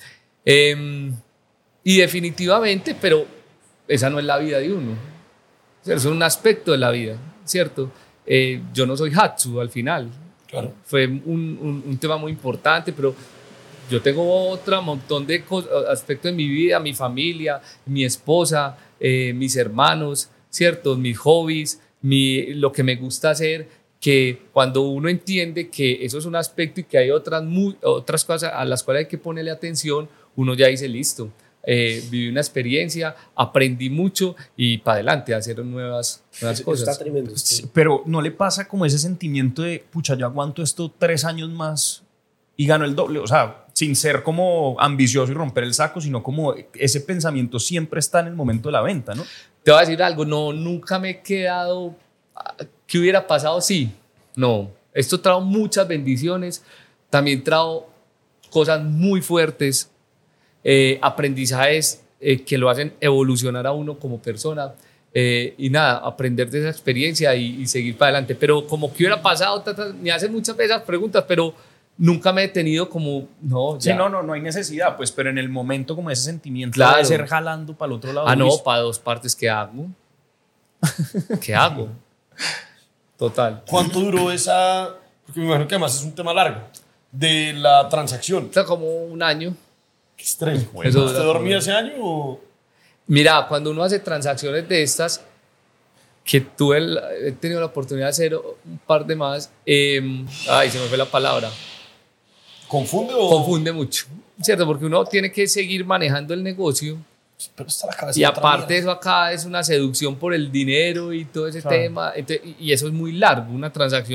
Y definitivamente, pero esa no es la vida de uno. O sea, eso es un aspecto de la vida, ¿cierto? Yo no soy Hatsu al final. Claro. Fue un tema muy importante, pero yo tengo otro montón de aspectos en mi vida, mi familia, mi esposa, mis hermanos, ¿cierto? Mis hobbies, lo que me gusta hacer, que cuando uno entiende que eso es un aspecto y que hay otras cosas a las cuales hay que ponerle atención, uno ya dice, listo, viví una experiencia, aprendí mucho y para adelante a hacer nuevas cosas. Está tremendo. Pero ¿no le pasa como ese sentimiento de, pucha, yo aguanto esto 3 años más y gano el doble? O sea, sin ser como ambicioso y romper el saco, sino como ese pensamiento siempre está en el momento de la venta, ¿no? Te voy a decir algo, no, nunca me he quedado, ¿qué hubiera pasado? Sí, no. Esto trajo muchas bendiciones, también trajo cosas muy fuertes, aprendizajes que lo hacen evolucionar a uno como persona. Y nada, aprender de esa experiencia y seguir para adelante. Pero como que hubiera pasado, me hacen muchas veces preguntas, pero nunca me he tenido como, no, ya. Sí, no hay necesidad, pues, pero en el momento como ese sentimiento Claro. de ser jalando para el otro lado. Ah, no, Luis. para 2 partes, ¿qué hago? ¿Qué hago? Total. ¿Cuánto duró esa? Porque me imagino que además es un tema largo. De la transacción. O sea, como 1 año. Qué estrés. Eso ¿Usted dura dormía como- ese año o...? Mira, cuando uno hace transacciones de estas, que he tenido la oportunidad de hacer un par de más, se me fue la palabra, ¿Confunde o...? confunde mucho, ¿cierto? Porque uno tiene que seguir manejando el negocio Pero está la cabeza y en otra aparte de mierda. eso acá es una seducción por el dinero y todo ese Claro. tema, y eso es muy largo, una transacción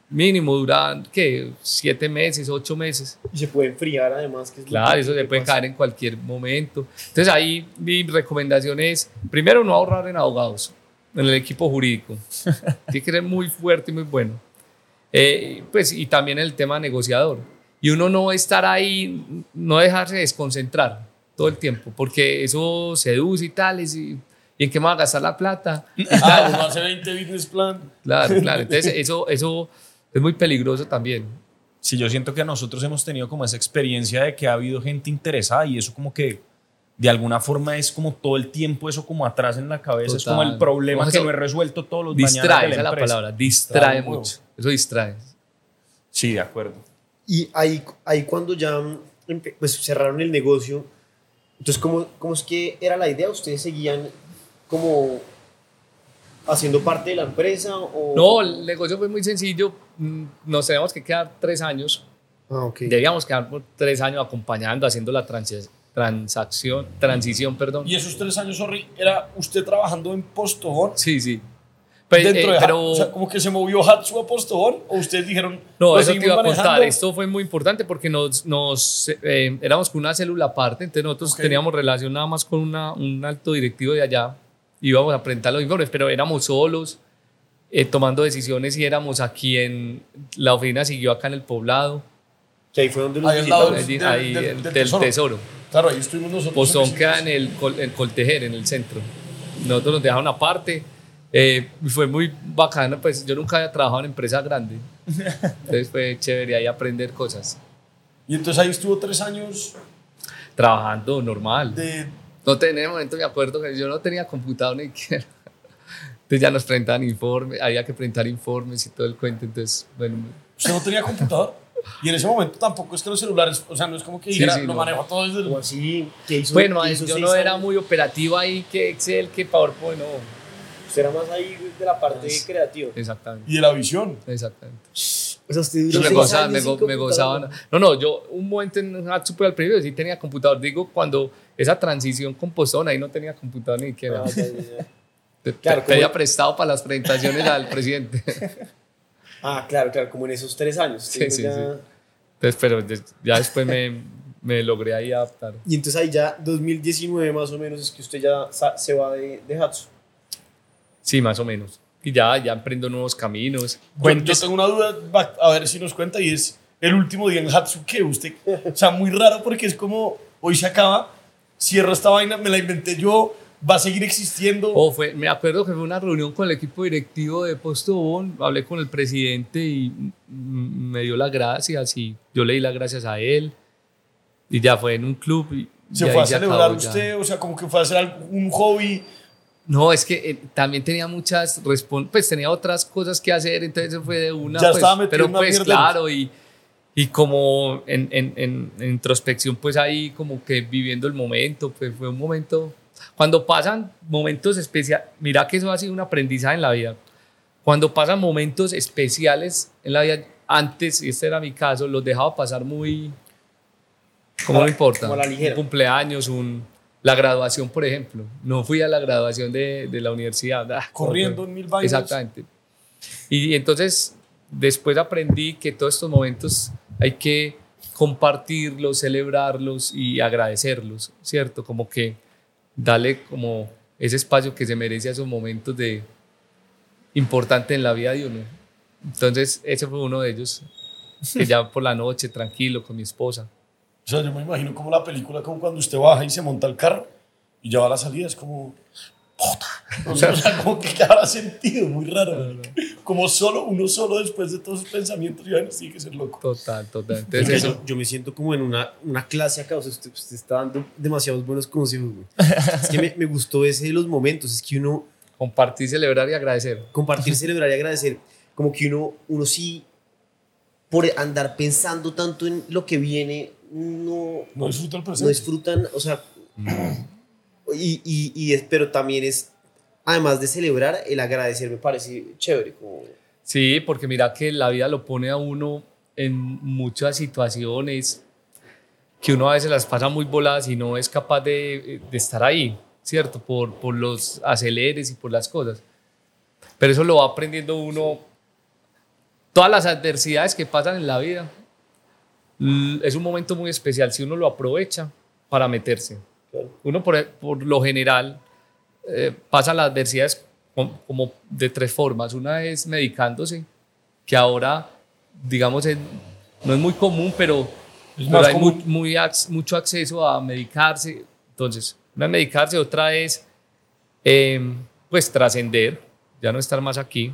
mínimo duran, ¿qué? 7 meses, 8 meses. Y se puede enfriar además. Que es lo Claro, que- eso se que puede pasa. caer en cualquier momento. Entonces ahí mi recomendación es, primero, no ahorrar en abogados, en el equipo jurídico. Tiene que ser muy fuerte y muy bueno. Pues, y también el tema negociador. Y uno no estar ahí, no dejarse desconcentrar todo el tiempo, porque eso seduce y tales, y en qué me va a gastar la plata. Uno hace 20 business plan. Claro, claro. Entonces eso es muy peligroso también. Sí, yo siento que nosotros hemos tenido como esa experiencia de que ha habido gente interesada y eso como que de alguna forma es como todo el tiempo eso como atrás en la cabeza, es como Total. el problema Como que eso no he resuelto todos los mañanas de Distrae, la esa es la empresa. palabra, distrae Distrae mucho. Eso distrae. Sí, de acuerdo. Y ahí cuando ya pues, cerraron el negocio, entonces, ¿cómo es que era la idea? ¿Ustedes seguían como haciendo parte de la empresa? O... No, el negocio fue muy sencillo. Nos teníamos que quedar 3 años. Ah, ok. Debíamos quedar por 3 años acompañando, haciendo la transición, perdón. Y esos 3 años, sorry, ¿era usted trabajando en Postobón? Sí, sí. Pues, Dentro de pero o sea, como que se movió Hatsu a Postobón, o ustedes dijeron, no, "Lo eso te seguimos iba a contar. manejando"? Esto fue muy importante porque éramos con una célula aparte, entonces nosotros Ok. teníamos relación nada más con un alto directivo de allá. Íbamos a presentar los informes, pero éramos solos, tomando decisiones, y éramos aquí la oficina siguió acá en el Poblado, Que ahí fue donde los Ahí al lado visitaron. del del tesoro. Claro, ahí estuvimos nosotros. Postón en queda en Coltejer, en el centro. Nosotros nos dejaron aparte. Y fue muy bacano, pues yo nunca había trabajado en empresa grande. Entonces fue chévere ahí aprender cosas. Y entonces ahí estuvo 3 años Trabajando normal. de... No tenía, en ese momento me acuerdo que yo no tenía computador ni siquiera. Entonces ya nos presentaban informes, había que presentar informes y todo el cuento. Entonces, bueno, Usted no tenía computador. Y en ese momento tampoco es que los celulares, o sea, no es como que Sí, dijera, sí, lo no. manejo todo desde O el... así, que hizo, bueno, que hizo yo 6 no era años. muy operativo ahí, que Excel, que PowerPoint, no. Usted era más ahí de la parte creativa. Exactamente, Y de la visión. exactamente. O sea, usted Sí, duró me 6 gozaban, años sin me computador. gozaban. No, yo un momento en Hatsu, pero al principio sí tenía computador. Digo, cuando esa transición con Postón, ahí no tenía computador ni siquiera. Ah, ya. Te Claro, pedía como- prestado para las presentaciones al presidente. Ah, claro, como en esos 3 años. Sí, sí, Ya- sí. Entonces, pero ya después me logré ahí adaptar. Y entonces ahí ya 2019 más o menos es que usted ya se va de Hatsu. Sí, más o menos. Y ya emprendo nuevos caminos. Yo tengo una duda, a ver si nos cuenta, y es el último día en Hatsu, que usted, o sea, muy raro porque es como, hoy se acaba, cierro esta vaina, me la inventé yo, va a seguir existiendo. Me acuerdo que fue una reunión con el equipo directivo de Postobón, hablé con el presidente y me dio las gracias, y yo le di las gracias a él, y ya fue en un club. Y Se ahí fue a se celebrar acabó ya. usted, o sea, como que fue a hacer un hobby. No, es que también tenía pues tenía otras cosas que hacer, entonces eso fue de una. Ya pues, estaba metido pero en una pues mierda. claro, y como en introspección, pues ahí como que viviendo el momento, pues fue un momento. Cuando pasan momentos especiales, mira que eso ha sido un aprendizaje en la vida. Cuando pasan momentos especiales en la vida, antes, y este era mi caso, los dejaba pasar muy. ¿Cómo no importa? como a la ligera. Un cumpleaños, la graduación, por ejemplo. No fui a la graduación de la universidad. Corriendo en 1000 vainas. Exactamente. Y entonces, después aprendí que todos estos momentos hay que compartirlos, celebrarlos y agradecerlos, ¿cierto? Como que darle como ese espacio que se merece a esos momentos importantes en la vida de uno. Entonces, ese fue uno de ellos, que ya por la noche, tranquilo, con mi esposa. O sea, yo me imagino como la película, como cuando usted baja y se monta el carro y ya va a la salida, es como... ¡Puta! O sea, como que habrá sentido, muy raro. Como uno solo después de todos sus pensamientos, y bueno, sí que ser loco. Total. Entonces, Porque eso. yo me siento como en una clase acá, o sea, usted está dando demasiados buenos consejos, güey. Es que me gustó ese de los momentos, es que uno Compartir, celebrar y agradecer. compartir, celebrar y agradecer, como que uno sí, por andar pensando tanto en lo que viene, No disfruta el no presente. disfrutan, o sea, pero también es, además de celebrar, el agradecer me parece chévere, como... Sí, porque mira que la vida lo pone a uno en muchas situaciones que uno a veces las pasa muy voladas y no es capaz de estar ahí, ¿cierto? Por los aceleres y por las cosas. Pero eso lo va aprendiendo uno todas las adversidades que pasan en la vida, es un momento muy especial si uno lo aprovecha para meterse. Claro. Uno por lo general pasa las adversidades como de 3 formas. Una es medicándose, que ahora, digamos, no es muy común, pero más hay común. mucho acceso a medicarse. Entonces, una es medicarse, otra es pues trascender, ya no estar más aquí.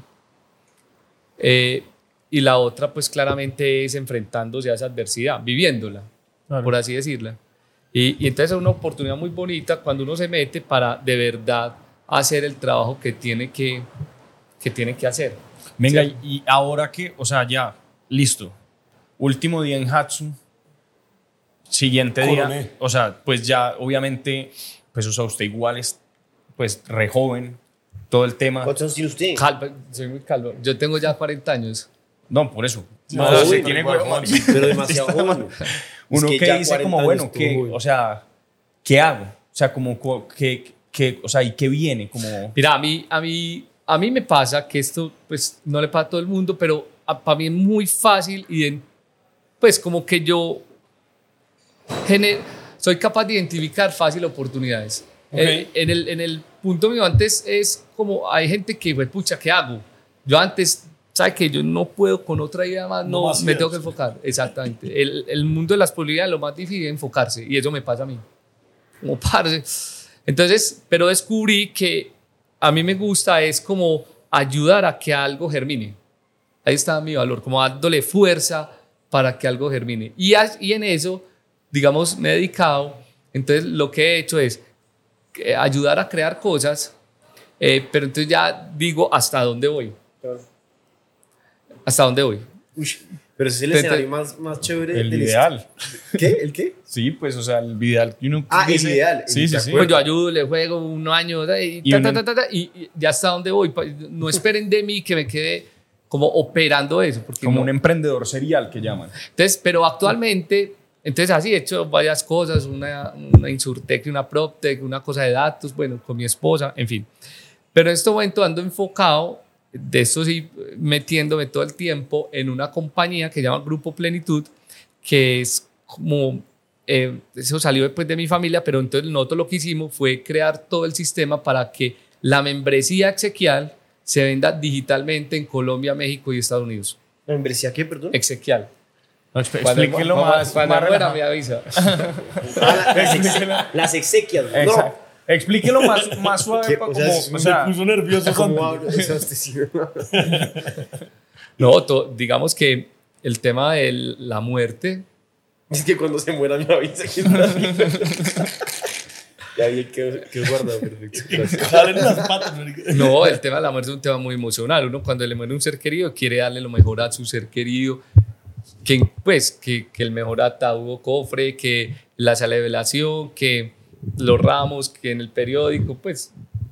Y la otra, pues claramente es enfrentándose a esa adversidad, viviéndola, por así decirla. Y entonces es una oportunidad muy bonita cuando uno se mete para de verdad hacer el trabajo que tiene que hacer. Venga, ¿Cierto? y ahora que, o sea, ya, listo. Último día en Hatsu. Siguiente Coroné. día. O sea, pues ya, obviamente, pues, o sea, usted igual es, pues, re joven. Todo el tema. ¿Cuántos años tiene usted? Calvo, soy muy calvo. Yo tengo ya 40 años. No, por eso. No, O sea, sí, se pero tiene igual, huevo, joven. Pero demasiado joven. Uno Es que ya dice 40 como, años, bueno, tú, que, joven. o sea, ¿qué hago? O sea, como, o sea, ¿y qué viene? Como, Mira, a mí me pasa que esto pues no le pasa a todo el mundo, pero para mí es muy fácil y pues como que yo soy capaz de identificar fácil oportunidades. Ok. En el punto mío antes es como hay gente que, pues, pucha, ¿qué hago? Yo antes, ¿sabes que yo no puedo con otra idea más? No, más me tengo que ideas. enfocar. Exactamente. El mundo de las posibilidades es lo más difícil de enfocarse y eso me pasa a mí. Como parce. Entonces, pero descubrí que a mí me gusta es como ayudar a que algo germine. Ahí está mi valor, como dándole fuerza para que algo germine. Y en eso, digamos, me he dedicado. Entonces, lo que he hecho es ayudar a crear cosas, pero entonces ya digo hasta dónde voy. Claro. ¿Hasta dónde voy? Uy, pero ese es el Te- escenario más chévere el del ideal. ¿Qué? ¿El qué? Sí, pues, o sea, el ideal. que uno Ah, el dice- ideal, Sí, de sí, sí. acuerdo. Pues yo ayudo, le juego 1 año Y uno- y ya hasta dónde voy. No esperen de mí que me quede como operando eso. Porque Como no. un emprendedor serial que llaman. Entonces, pero actualmente, entonces así he hecho varias cosas, una Insurtech, una PropTech, una cosa de datos, bueno, con mi esposa, en fin. Pero en este momento ando enfocado, de esto sí, metiéndome todo el tiempo en una compañía que se llama Grupo Plenitud, que es como, eso salió después de mi familia, pero entonces nosotros lo que hicimos fue crear todo el sistema para que la membresía exequial se venda digitalmente en Colombia, México y Estados Unidos. ¿La membresía qué, perdón? Exequial. Explíquelo más. Cuando más fuera relajado. me avisa. Las exequias. No. Exacto. Explíquelo más suave. ¿Qué? Como, O sea, es o sea, Me puso nervioso. ¿Cómo Santi. hablo? Eso sí. No, digamos que el tema de la muerte, Es que cuando se muera me avisa. Ya vi que guardado, perfecto. Gracias. Jalen las patas, marica. no, el tema de la muerte es un tema muy emocional. Uno cuando le muere un ser querido quiere darle lo mejor a su ser querido, que el mejor ataúd o cofre, que la sala de velación, que los ramos, que en el periódico, pues.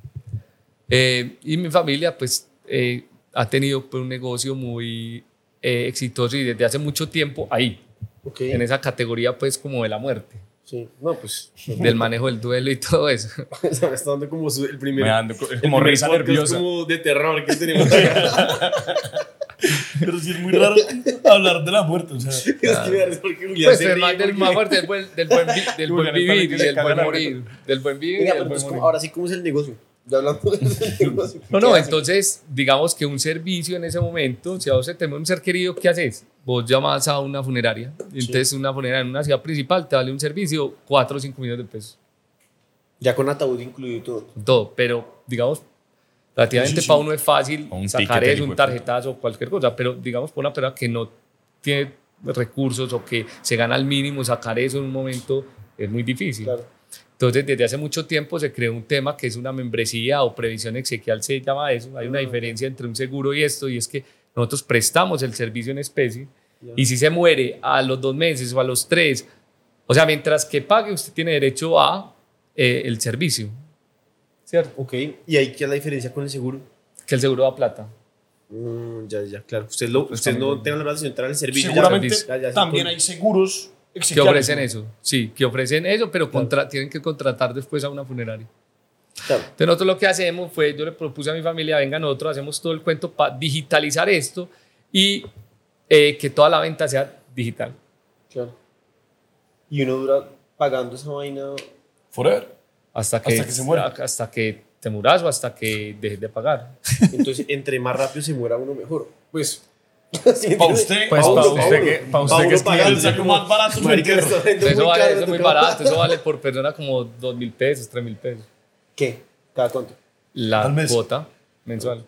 Y mi familia, pues, ha tenido pues, un negocio muy exitoso y desde hace mucho tiempo ahí, Ok. en esa categoría, pues, como de la muerte, Sí. No, pues. del manejo del duelo y todo eso. O sea, me está dando como el primer. me dando el como primer risa podcast nerviosa. como de terror que tenemos acá. Pero sí es muy raro hablar de la muerte. O sea, Es que me da risa porque Julián Pues se el ríe más del porque- más fuerte, del buen Julián vivir está y que del le buen caga la morir. Del buen vivir y Venga, del pero buen entonces, morir. ahora sí, ¿cómo es el negocio? Ya hablando del negocio. No, ¿qué no, hacen? entonces, digamos que un servicio en ese momento, si a vos se te muere un ser querido, ¿qué haces? Vos llamas a una funeraria. Y entonces, una funeraria en una ciudad principal te vale un servicio 4 o 5 millones de pesos. Ya con ataúd incluido y todo. Todo, pero digamos, relativamente Sí. para uno es fácil O un sacar ticket, eso, un tarjetazo o cualquier cosa, pero digamos, para una persona que no tiene recursos o que se gana al mínimo, sacar eso en un momento es muy difícil. Claro. Entonces, desde hace mucho tiempo se creó un tema que es una membresía o previsión exequial, se llama eso. Hay una diferencia entre un seguro y esto, y es que nosotros prestamos el servicio en especie, y si se muere a los 2 meses o a los 3, o sea, mientras que pague, usted tiene derecho a el servicio, ¿cierto? Ok. ¿Y ahí qué es la diferencia con el seguro? Que el seguro da plata. Ya, claro. Usted no tenga la relación entrar al servicio. seguramente ya, también hay seguros Que exequiales, ofrecen ¿no? eso, sí, que ofrecen eso, pero tienen que contratar después a una funeraria. Claro. Entonces nosotros lo que hacemos fue, yo le propuse a mi familia, venga, nosotros hacemos todo el cuento para digitalizar esto y Que toda la venta sea digital. Claro. Y uno dura pagando esa vaina. Forever. Hasta que se muera. Hasta que te muras o hasta que dejes de pagar. Entonces, entre más rápido se muera uno, mejor. Pues. Para usted, Pues Pa' para uno, usted, pa' que, uno. pa' usted Pa' que uno es pagando. cliente. el saco más barato es un Marica, perro. está vendiendo Eso muy vale, caro, eso es muy tocaba- barato. Eso vale por persona como 2.000 pesos, 3.000 pesos. ¿Qué? ¿Cada cuánto? La Al mes. cuota mensual.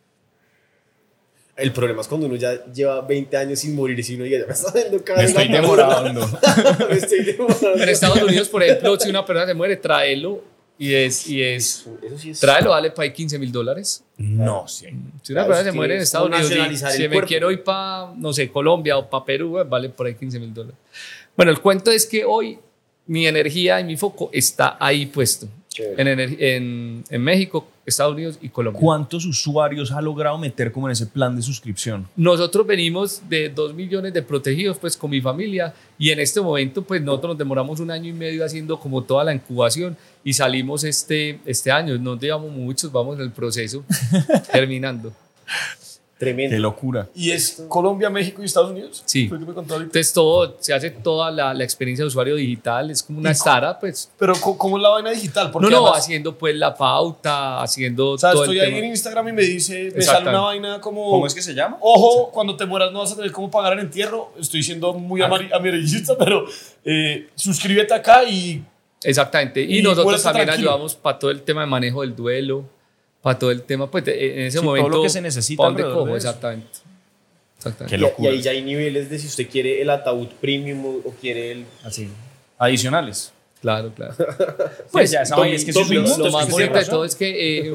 El problema es cuando uno ya lleva 20 años sin morir y si uno diga, ya me está dando cada Me vez estoy la demorando. Me estoy demorando. En Estados Unidos, por ejemplo, si una persona se muere, tráelo y es Eso sí es. tráelo, vale para ahí $15,000. No, sí. Si una Claro, persona es se que muere en es Estados como Unidos y nacionalizar si el me cuerpo. quiero ir para, no sé, Colombia o para Perú, vale por ahí $15,000. Bueno, el cuento es que hoy mi energía y mi foco está ahí puesto. Chévere. En México, Estados Unidos y Colombia. ¿Cuántos usuarios ha logrado meter como en ese plan de suscripción? Nosotros venimos de 2 millones de protegidos pues con mi familia y en este momento pues nosotros nos demoramos 1 año y medio haciendo como toda la incubación y salimos este año, no llevamos muchos, vamos en el proceso terminando. Tremendo. Qué locura. ¿Y es Colombia, México y Estados Unidos? Sí. Fue lo que me contó ahorita. Entonces todo, se hace toda la experiencia de usuario digital, es como una startup pues. Pero ¿cómo es la vaina digital? Porque No, además, haciendo pues la pauta, haciendo o sea, todo estoy el ahí tema. en Instagram y me dice, me sale Exactamente. una vaina como... ¿Cómo es que se llama? Ojo, cuando te mueras no vas a tener cómo pagar el entierro. Estoy siendo muy amarillista, pero suscríbete acá y... Exactamente. Y Y nosotros muérete también tranquilo. ayudamos para todo el tema de manejo del duelo, para todo el tema, pues en ese Sí, todo momento. lo que se necesita ¿pa' dónde alrededor cojo? de eso. Exactamente. Exactamente. Qué Y locura. ahí ya hay niveles de si usted quiere el ataúd premium o quiere el. Así. Adicionales. Claro, claro. Pues ya saben, es que eso es un Lo mundo, es más que bonito tiene de todo razón. es que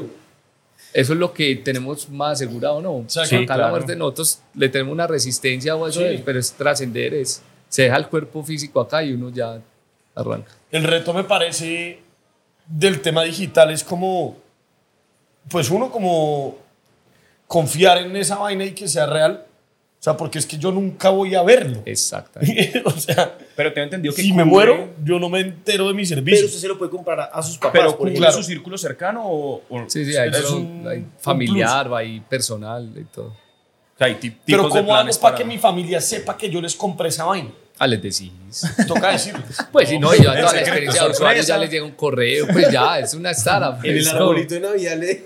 eso es lo que tenemos más asegurado, ¿no? sea, Sí, que- acá la muerte nosotros le tenemos una resistencia o eso, Sí. pero es trascender, se deja el cuerpo físico acá y uno ya arranca. El reto me parece del tema digital es como, pues uno como confiar en esa vaina y que sea real. O sea, porque es que yo nunca voy a verlo. Exactamente. O sea, Pero tengo entendido que si me cubre- muero, yo no me entero de mi Pero servicio. usted se lo puede comprar a sus papás. Pero por cubre ejemplo. claro. su círculo cercano o Sí, sí, hay, Es pero un- hay un familiar, hay personal y todo. o sea, hay tipos Pero de ¿cómo hago planes para que mi familia sepa que yo les compré esa vaina? Ah, les decís. Toca decirles. Pues si no, ya toda la secreto experiencia de usuario sorpresa. ya les llega un correo, pues ya, es una startup. En el Es como- arbolito de Navidad le.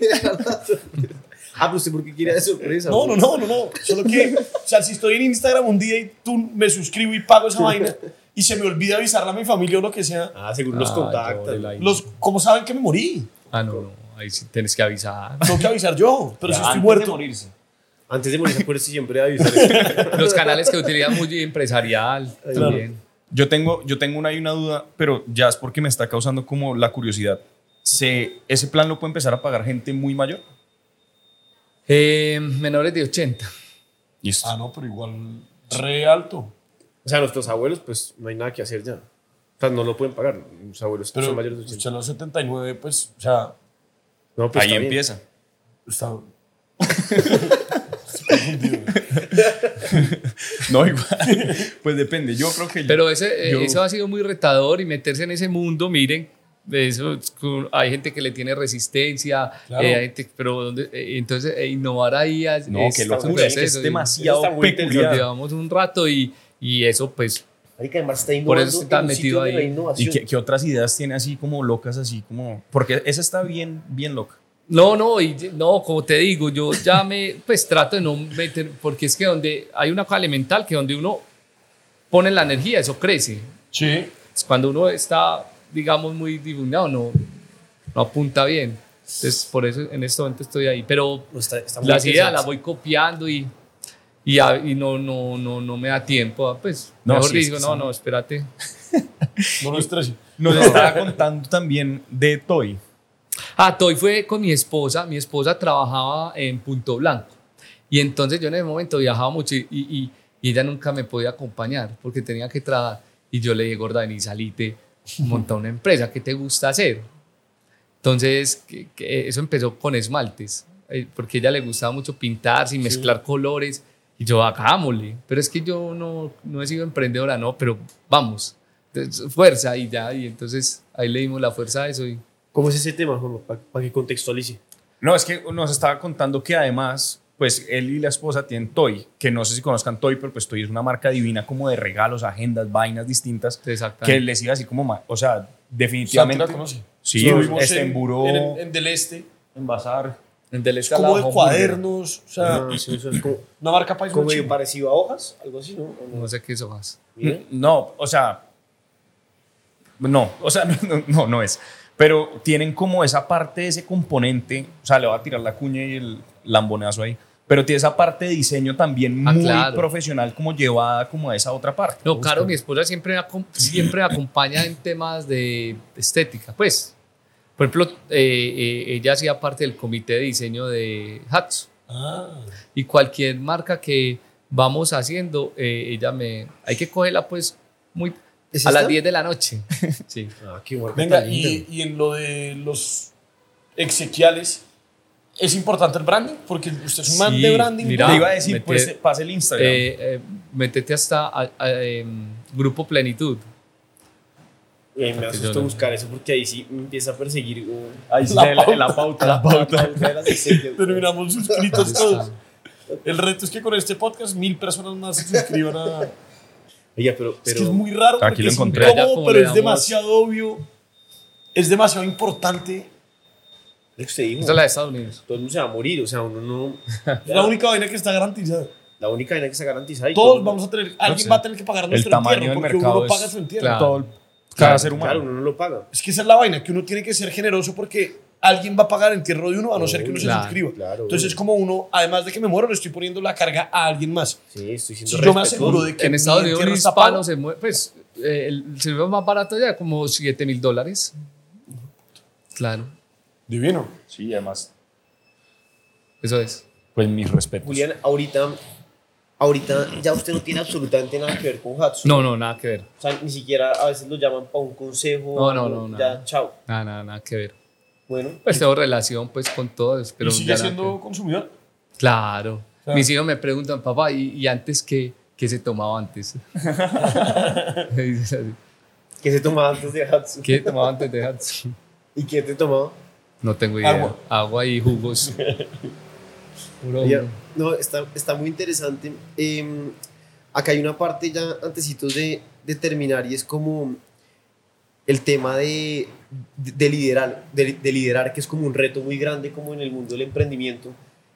Ah, pero usted, ¿por qué quiere de sorpresa? No. Solo que, o sea, si estoy en Instagram un día y tú me suscribo y pago esa vaina y se me olvida avisarle a mi familia o lo que sea, Ah, seguro los Ah, contactan. yo, ahí. ¿cómo saben que me morí? Ah, no, ahí sí tienes que avisar. Tengo que avisar yo, pero si Ya, estoy antes de muerto. morirse. Antes de morir, acuérdese siempre de avisar. Los canales que utilizan muy empresarial también. Yo tengo una duda, pero ya es porque me está causando como la curiosidad. ¿Ese plan lo puede empezar a pagar gente muy mayor? Menores de 80. Listo. Ah, no, pero igual re alto. O sea, nuestros abuelos, pues no hay nada que hacer ya. O sea, no lo pueden pagar. Los abuelos Pero son mayores de 80. usted a los 79, pues, o sea, No, pues Ahí está bien. empieza. está... No, igual. Pues depende. Yo creo que Pero yo- eso ha sido muy retador y meterse en ese mundo, miren, eso, hay gente que le tiene resistencia, Claro. hay gente, pero entonces innovar ahí No, es que un locura. Es proceso, y demasiado Eso está muy peculiar. nos llevamos un rato y eso pues Marica, además está Por innovando eso está en un metido sitio de ahí. la ¿Y innovación. qué otras ideas tiene así como locas, así como...? Porque esa está bien, bien loca. no, como te digo, yo ya pues trato de no meter, porque es que donde hay una cosa elemental que donde uno pone la energía, eso crece. Sí. Cuando uno está, digamos, muy difuminado, no apunta bien. Entonces, por eso en este momento estoy ahí. Pero No, está muy las ideas interesante. las voy copiando y no me da tiempo. Pues, No, mejor sí, es digo, que no, espérate. No lo estrese. Nos estaba contando también de Toy. Toy fue con mi esposa. Mi esposa trabajaba en Punto Blanco. Y entonces yo en ese momento viajaba mucho y ella nunca me podía acompañar porque tenía que trabajar. Y yo le dije, gorda, vení, salite, monta una empresa. ¿Qué te gusta hacer? Entonces, que eso empezó con esmaltes, porque a ella le gustaba mucho pintarse y mezclar colores. Y yo, hagámosle. Pero es que yo no he sido emprendedora, no, pero vamos, entonces, fuerza y ya. Y entonces ahí le dimos la fuerza a eso. ¿Cómo es ese tema, Juanma? Para que contextualice. No, es que nos estaba contando que además pues él y la esposa tienen Toy, que no sé si conozcan Toy, pero pues Toy es una marca divina como de regalos, agendas, vainas distintas, Exactamente. que les iba así como, o sea, definitivamente. Santi la conoce. Sí, Estuvimos en Buró, en Del Este. en Bazar. En del este Es al como lado, de Homburger. cuadernos, o sea, Sí, eso es como, una marca paisa. como muy medio chimba. parecido a hojas, algo así, ¿no? ¿O no? No sé qué es hojas. Bien. No, o sea, no es. Pero tienen como esa parte, ese componente, o sea, le voy a tirar la cuña y el lambonazo ahí, pero tiene esa parte de diseño también muy claro. profesional, como llevada como a esa otra parte. No, Caro, mi esposa siempre me acompaña en temas de estética. Pues, por ejemplo, ella hacía parte del comité de diseño de Hatsu. Ah, Y cualquier marca que vamos haciendo, hay que cogerla pues muy ¿Es a las esta? 10 de la noche. Sí. Ah, qué marca venga, tan linda. y en lo de los exequiales, ¿es importante el branding? Porque usted es un man Sí, de branding. mira, ¿no? Te iba a decir, meter- pues pase el Instagram. Métete hasta Grupo Plenitud. Me yo asustó no. buscar eso porque ahí sí me empieza a perseguir. Ahí sí, la pauta. la pauta. La pauta de las exequias. Terminamos suscritos Ahí todos. está. El reto es que con este podcast 1000 personas más se suscriban a... Oiga, pero Es que es muy raro Aquí porque lo es encontré. Ya incómodo, como pero le es damos- demasiado obvio. Es demasiado importante. usted dijo, Esa es la de Estados Unidos. todo el mundo se va a morir, o sea, uno no. Es la única vaina que está garantizada. La única vaina que se garantiza. Todos vamos a tener... Alguien sé. va a tener que pagar nuestro tamaño entierro del porque mercado uno no es- paga su entierro. Claro. Todo, cada Claro, ser humano. Claro, uno no lo paga. Es que esa es la vaina, que uno tiene que ser generoso porque alguien va a pagar el entierro de uno a no ser que uno Claro, se suscriba. claro. Entonces es como uno, además de que me muero, le estoy poniendo la carga a alguien más. Sí, estoy Si siendo yo me respetuoso. aseguro de que En Estados Unidos un entierro está hispano pago, se mueve, pues el servicio más barato ya como $7,000. Claro, divino. Sí, además, eso es. pues mis respetos. Julián, ahorita ya usted no tiene absolutamente nada que ver con Hatsu. No, nada que ver. O sea, ni siquiera a veces lo llaman para un consejo. No, algo, no, Ya, nada. chao. Nada que ver. Bueno, Pues tengo relación pues con todos, pero ¿Y sigue ya nada que siendo ver. consumidor? Claro. Claro. Mis hijos me preguntan, papá, ¿y antes qué se tomaba antes? Me dicen así, ¿qué se tomaba antes de Hatsu? ¿qué tomaba antes de Hatsu? ¿Y qué te tomaba? No tengo idea. Agua. Agua y jugos. Puro Oye, jugo. no, está muy interesante. Acá hay una parte ya antecitos de terminar y es como el tema de liderar, que es como un reto muy grande como en el mundo del emprendimiento.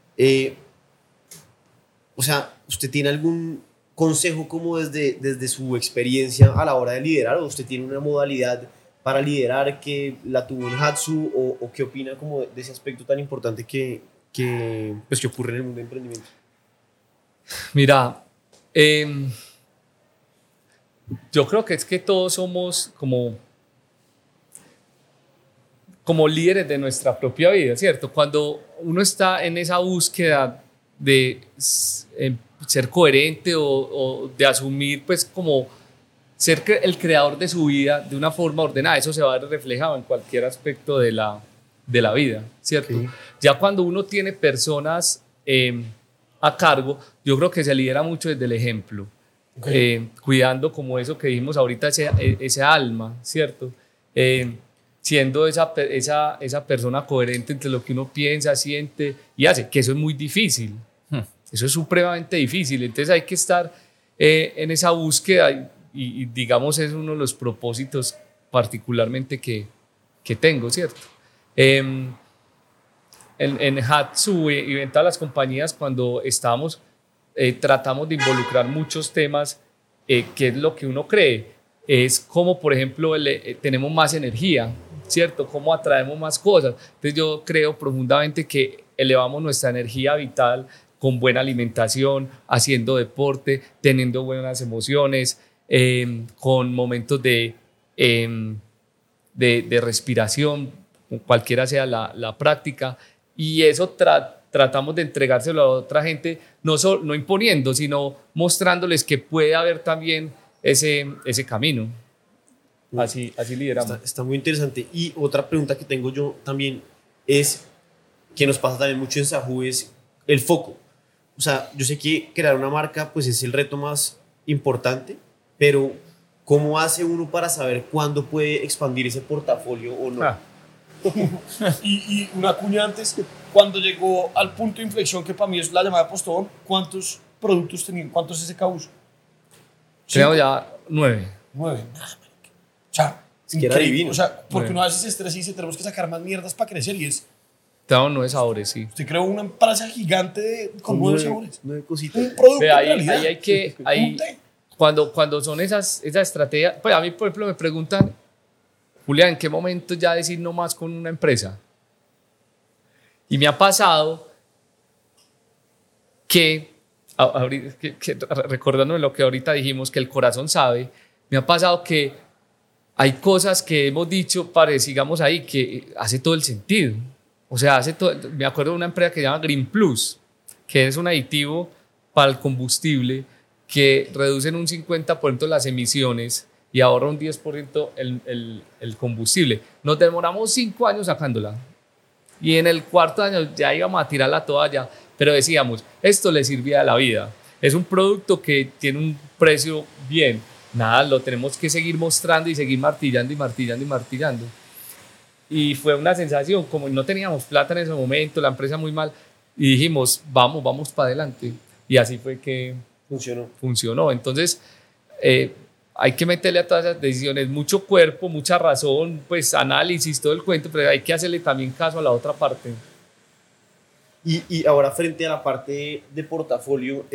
O sea, ¿usted tiene algún consejo como desde su experiencia a la hora de liderar? ¿O usted tiene una modalidad para liderar que la tuvo en Hatsu? ¿O qué opina como de ese aspecto tan importante que ocurre en el mundo del emprendimiento? Mira, yo creo que es que todos somos como líderes de nuestra propia vida, ¿cierto? Cuando uno está en esa búsqueda de ser coherente o de asumir, pues, como ser el creador de su vida de una forma ordenada, eso se va a ver reflejado en cualquier aspecto de la vida, ¿cierto? Sí. Ya cuando uno tiene personas a cargo, yo creo que se lidera mucho desde el ejemplo, cuidando como eso que dijimos ahorita, ese alma, ¿cierto? Siendo esa persona coherente entre lo que uno piensa, siente y hace, que eso es muy difícil, eso es supremamente difícil, entonces hay que estar en esa búsqueda y digamos es uno de los propósitos particularmente que tengo, ¿cierto? En Hatsu y en todas las compañías cuando estábamos tratamos de involucrar muchos temas que es lo que uno cree es como por ejemplo tenemos más energía, ¿cierto? Cómo atraemos más cosas. Entonces yo creo profundamente que elevamos nuestra energía vital con buena alimentación, haciendo deporte, teniendo buenas emociones, con momentos de respiración, cualquiera sea la práctica, y eso tratamos de entregárselo a otra gente, no imponiendo, sino mostrándoles que puede haber también ese camino. Así lideramos. Está muy interesante. Y otra pregunta que tengo yo también es, que nos pasa también mucho en Sahu, es el foco. O sea, yo sé que crear una marca pues es el reto más importante, pero ¿cómo hace uno para saber cuándo puede expandir ese portafolio o no? Y una cuña antes, cuando llegó al punto de inflexión que para mí es la llamada postón, ¿cuántos productos tenían? ¿Cuántos SKUs? Tenemos ya 9. 9. O sea, Es que era increíble. divino. O sea, porque 9. uno a veces se estresa y dice, tenemos que sacar más mierdas para crecer y es, Tenemos 9 sabores, sí. usted creó una empresa gigante con 9 sabores. 9 cositas. Un producto Ve, en ahí realidad. hay que... Ahí, Un té. cuando son esas estrategias... Pues a mí, por ejemplo, me preguntan, Julián, ¿en qué momento ya decir no más con una empresa? Y me ha pasado recordando lo que ahorita dijimos, que el corazón sabe, me ha pasado que hay cosas que hemos dicho, sigamos ahí, que hace todo el sentido. O sea, me acuerdo de una empresa que se llama Green Plus, que es un aditivo para el combustible que reduce en un 50% las emisiones y ahorra un 10% el combustible. Nos demoramos 5 años sacándola y en el cuarto año ya íbamos a tirar la toalla, pero decíamos, esto le sirve a la vida. Es un producto que tiene un precio bien. Nada, lo tenemos que seguir mostrando y seguir martillando y martillando y martillando. Y fue una sensación, como no teníamos plata en ese momento, la empresa muy mal, y dijimos, vamos para adelante. Y así fue que funcionó. Entonces, hay que meterle a todas esas decisiones mucho cuerpo, mucha razón, pues análisis, todo el cuento, pero hay que hacerle también caso a la otra parte. Y ahora frente a la parte de portafolio,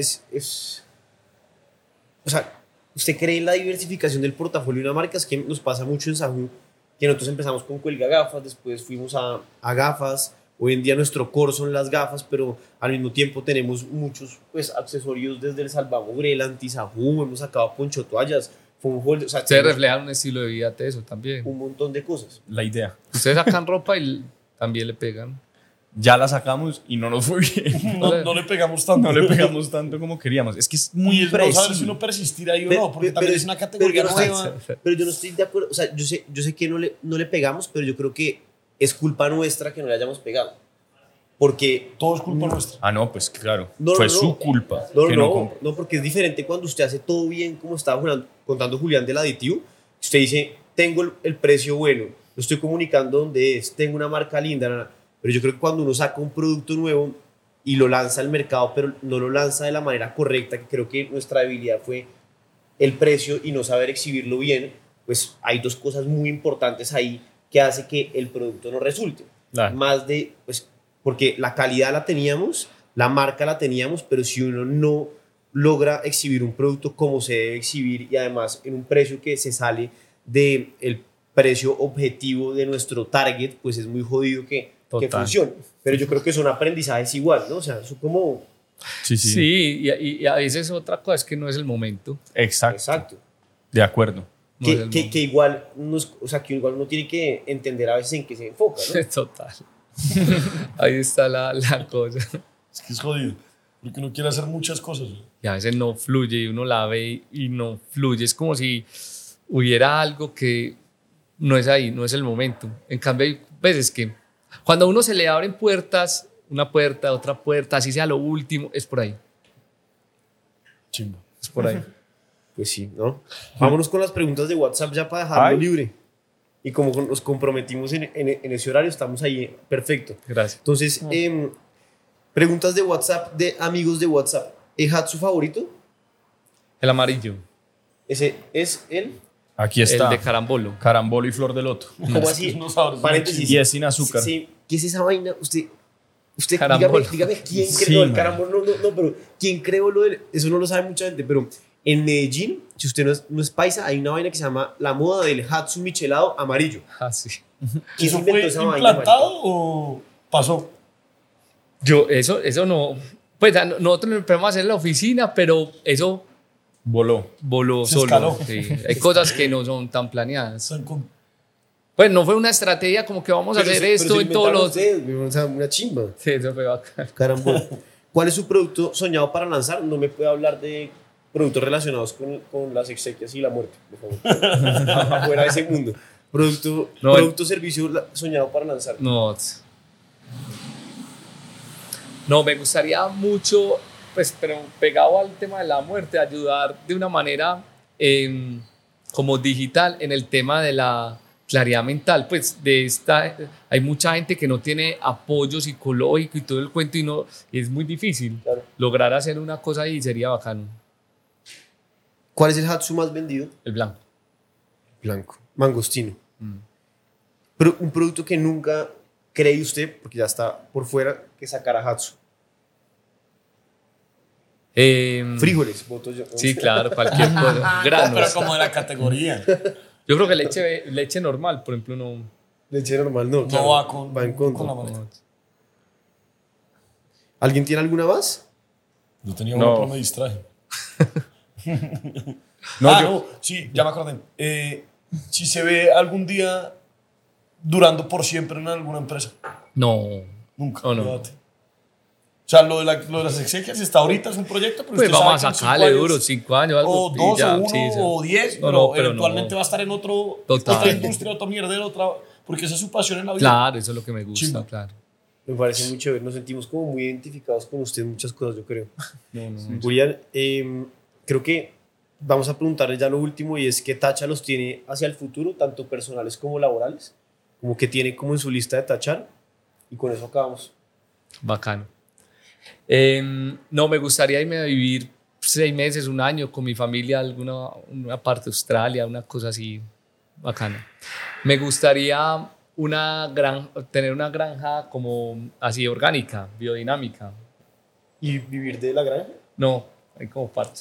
o sea, ¿usted cree en la diversificación del portafolio de una marca? Es que nos pasa mucho en Sahoo, que nosotros empezamos con cuelga gafas, después fuimos a gafas, hoy en día nuestro core son las gafas, pero al mismo tiempo tenemos muchos pues, accesorios desde el salvamobre, el anti-Sahoo, hemos sacado poncho toallas, foam holder, o sea, Ustedes reflejan un estilo de vida de eso también. un montón de cosas. La idea. Ustedes sacan ropa y también le pegan. Ya la sacamos y no nos fue bien. No le pegamos tanto. No le pegamos tanto como queríamos. Es que es muy Y es no saber si preciso. uno persistir ahí o no, porque también es una categoría nueva. Pero yo no estoy de acuerdo, o sea, yo sé que no le pegamos, pero yo creo que es culpa nuestra que no le hayamos pegado. Porque Todo es culpa nuestra. Ah, no, pues claro. No, fue no, su no. culpa. No, que no, porque es diferente cuando usted hace todo bien, como estaba contando Julián del aditivo. Usted dice, tengo el precio bueno, lo estoy comunicando donde es, tengo una marca linda, pero yo creo que cuando uno saca un producto nuevo y lo lanza al mercado, pero no lo lanza de la manera correcta, que creo que nuestra debilidad fue el precio y no saber exhibirlo bien, pues hay dos cosas muy importantes ahí que hace que el producto no resulte. Claro. Más de, pues, porque la calidad la teníamos, la marca la teníamos, pero si uno no logra exhibir un producto como se debe exhibir y además en un precio que se sale del precio objetivo de nuestro target, pues es muy jodido que funcione. Pero yo creo que son aprendizajes igual, ¿no? O sea, son como... Sí. Sí, y a veces otra cosa es que no es el momento. Exacto. Exacto. De acuerdo. No es el Que igual, o sea, que igual uno tiene que entender a veces en qué se enfoca, ¿no? Total. Ahí está la cosa. Es que es jodido. Porque uno quiere hacer muchas cosas. Y a veces no fluye y uno la ve y no fluye. Es como si hubiera algo que no es ahí, no es el momento. En cambio, hay veces que cuando a uno se le abren puertas, una puerta, otra puerta, así sea lo último, es por ahí. Chimbo. Es por ahí. Pues sí, ¿no? Vámonos con las preguntas de WhatsApp ya para dejarlo Ay. libre. Y como nos comprometimos en ese horario, estamos ahí. Perfecto. Gracias. Entonces, preguntas de WhatsApp, de amigos de WhatsApp. ¿Es Hatsu favorito? El amarillo, Ese es el... Aquí está. el de carambolo. Carambolo y flor de loto. ¿Cómo así? no sabes, Paréntesis. Y es sin azúcar. Sí, ¿qué es esa vaina? Usted Carambolo. dígame quién Sí, creó el man. carambolo. No, pero ¿quién creó lo del...? Eso no lo sabe mucha gente, pero en Medellín, si usted no es paisa, hay una vaina que se llama la moda del Hatsu michelado amarillo. Ah, sí. ¿Quién ¿Eso inventó fue esa vaina, implantado o pasó? Eso no. Pues nosotros no empezamos a hacer en la oficina, pero eso Voló. Se solo. escaló. Sí. Hay cosas que no son tan planeadas. Están con- Pues no fue una estrategia como que vamos a hacer esto en todos los. O sea, una chimba. Sí, eso fue bacán. Caramba. ¿Cuál es su producto soñado para lanzar? No me puede hablar de productos relacionados con las exequias y la muerte, por favor. Afuera de ese mundo. Producto servicio soñado para lanzar. No, me gustaría mucho, pues, pero pegado al tema de la muerte, ayudar de una manera como digital en el tema de la claridad mental, pues hay mucha gente que no tiene apoyo psicológico y todo el cuento y es muy difícil lograr hacer una cosa ahí, sería bacano. ¿Cuál es el Hatsu más vendido? El blanco. Blanco. Mangostino. Pero un producto que nunca cree usted, porque ya está por fuera, que sacara Hatsu. Frijoles, voto yo. Sí, claro, cualquier cosa. Granos. Pero como de la categoría. Yo creo que leche normal, por ejemplo, no. Leche normal, no. No claro, va en contra. con la marca. ¿Alguien tiene alguna más? Yo tenía No. uno, pero me distraje. No, no, sí, ya me acordé. Si se ve algún día durando por siempre en alguna empresa. No. Nunca. Oh, no. Olvídate. O sea, lo de las exequias está ahorita, es un proyecto, pero Pues usted vamos sabe a que en sacarle 5 duro, años, 5 años, algo. o 2, ya, o 1, sí, sí. o 10, No, pero pero eventualmente no. va a estar en Total. otra industria, otra mierdera, porque esa es su pasión en la vida. Claro, eso es lo que me gusta, Chimba. claro. Me parece muy chévere. Nos sentimos como muy identificados con usted en muchas cosas, yo creo. No. Julián, creo que vamos a preguntarle ya lo último y es qué tacha los tiene hacia el futuro, tanto personales como laborales, como que tiene como en su lista de tachar y con eso acabamos. Bacano. No, me gustaría irme a vivir 6 meses, 1 año con mi familia, una parte de Australia, una cosa así bacana. Me gustaría tener una granja como así orgánica, biodinámica. ¿Y vivir de la granja? No, hay como parte.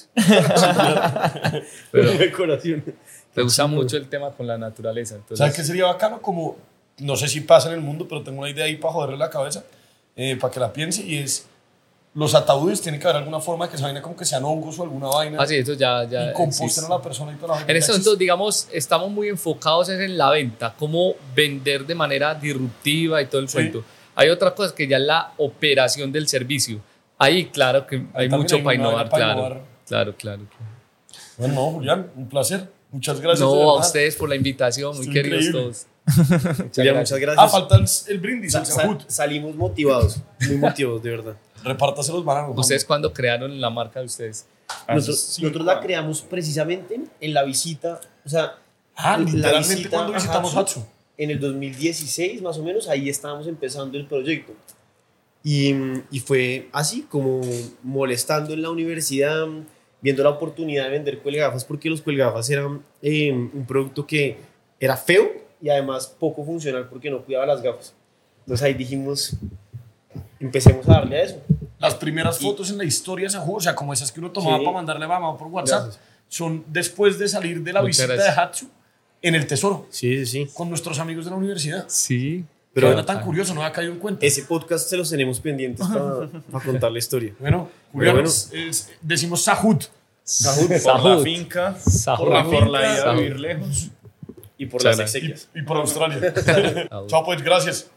Pero decoración. Me gusta mucho el tema con la naturaleza. Entonces, ¿Sabes qué sería bacano? Como, no sé si pasa en el mundo, pero tengo una idea ahí para joderle la cabeza, para que la piense, y es, los ataúdes tiene que haber alguna forma de que esa vaina como que sean hongos o alguna vaina, sí, eso ya y composten existe. a la persona y toda la vaina. En Ya este existe. momento, digamos, estamos muy enfocados en la venta, cómo vender de manera disruptiva y todo el Sí. cuento. Hay otra cosa que ya es la operación del servicio. Ahí, claro que hay también mucho hay para una innovar, vaina para claro. innovar. Claro. Bueno, no, Julián, un placer. Muchas gracias. de No, a verdad. ustedes por la invitación, muy Estuvo queridos increíble. todos. Julián, muchas gracias. Falta el brindis, el Sahut. Salimos motivados, muy motivados, de verdad. Repártase los bananos. ¿Ustedes cuándo crearon la marca de ustedes? Nosotros la creamos precisamente en la visita, o sea, la literalmente visita cuando a visitamos Hatsu. Hatsu. En el 2016 más o menos, ahí estábamos empezando el proyecto. Y fue así, como molestando en la universidad, viendo la oportunidad de vender cuelgafas, porque los cuelgafas eran un producto que era feo y además poco funcional porque no cuidaba las gafas. Entonces ahí dijimos, empecemos a darle a eso. Las primeras fotos en la historia de Sahut, o sea, como esas que uno tomaba Sí. para mandarle a mamá por WhatsApp, Gracias. son después de salir de la Muchas visita gracias. de Hatsu en el Tesoro, Sí. con nuestros amigos de la universidad. Sí. Pero Pero era tan curioso, no había caído en cuenta. ese podcast se los tenemos pendientes para contar la historia. Bueno, Julián, bueno. decimos Sahut. Sahut. por la Sahut. finca, Sahut. por la ida a Sahut. vivir lejos. Y por Muchas las gracias. exequias. Y por Australia. Chao, pues, gracias.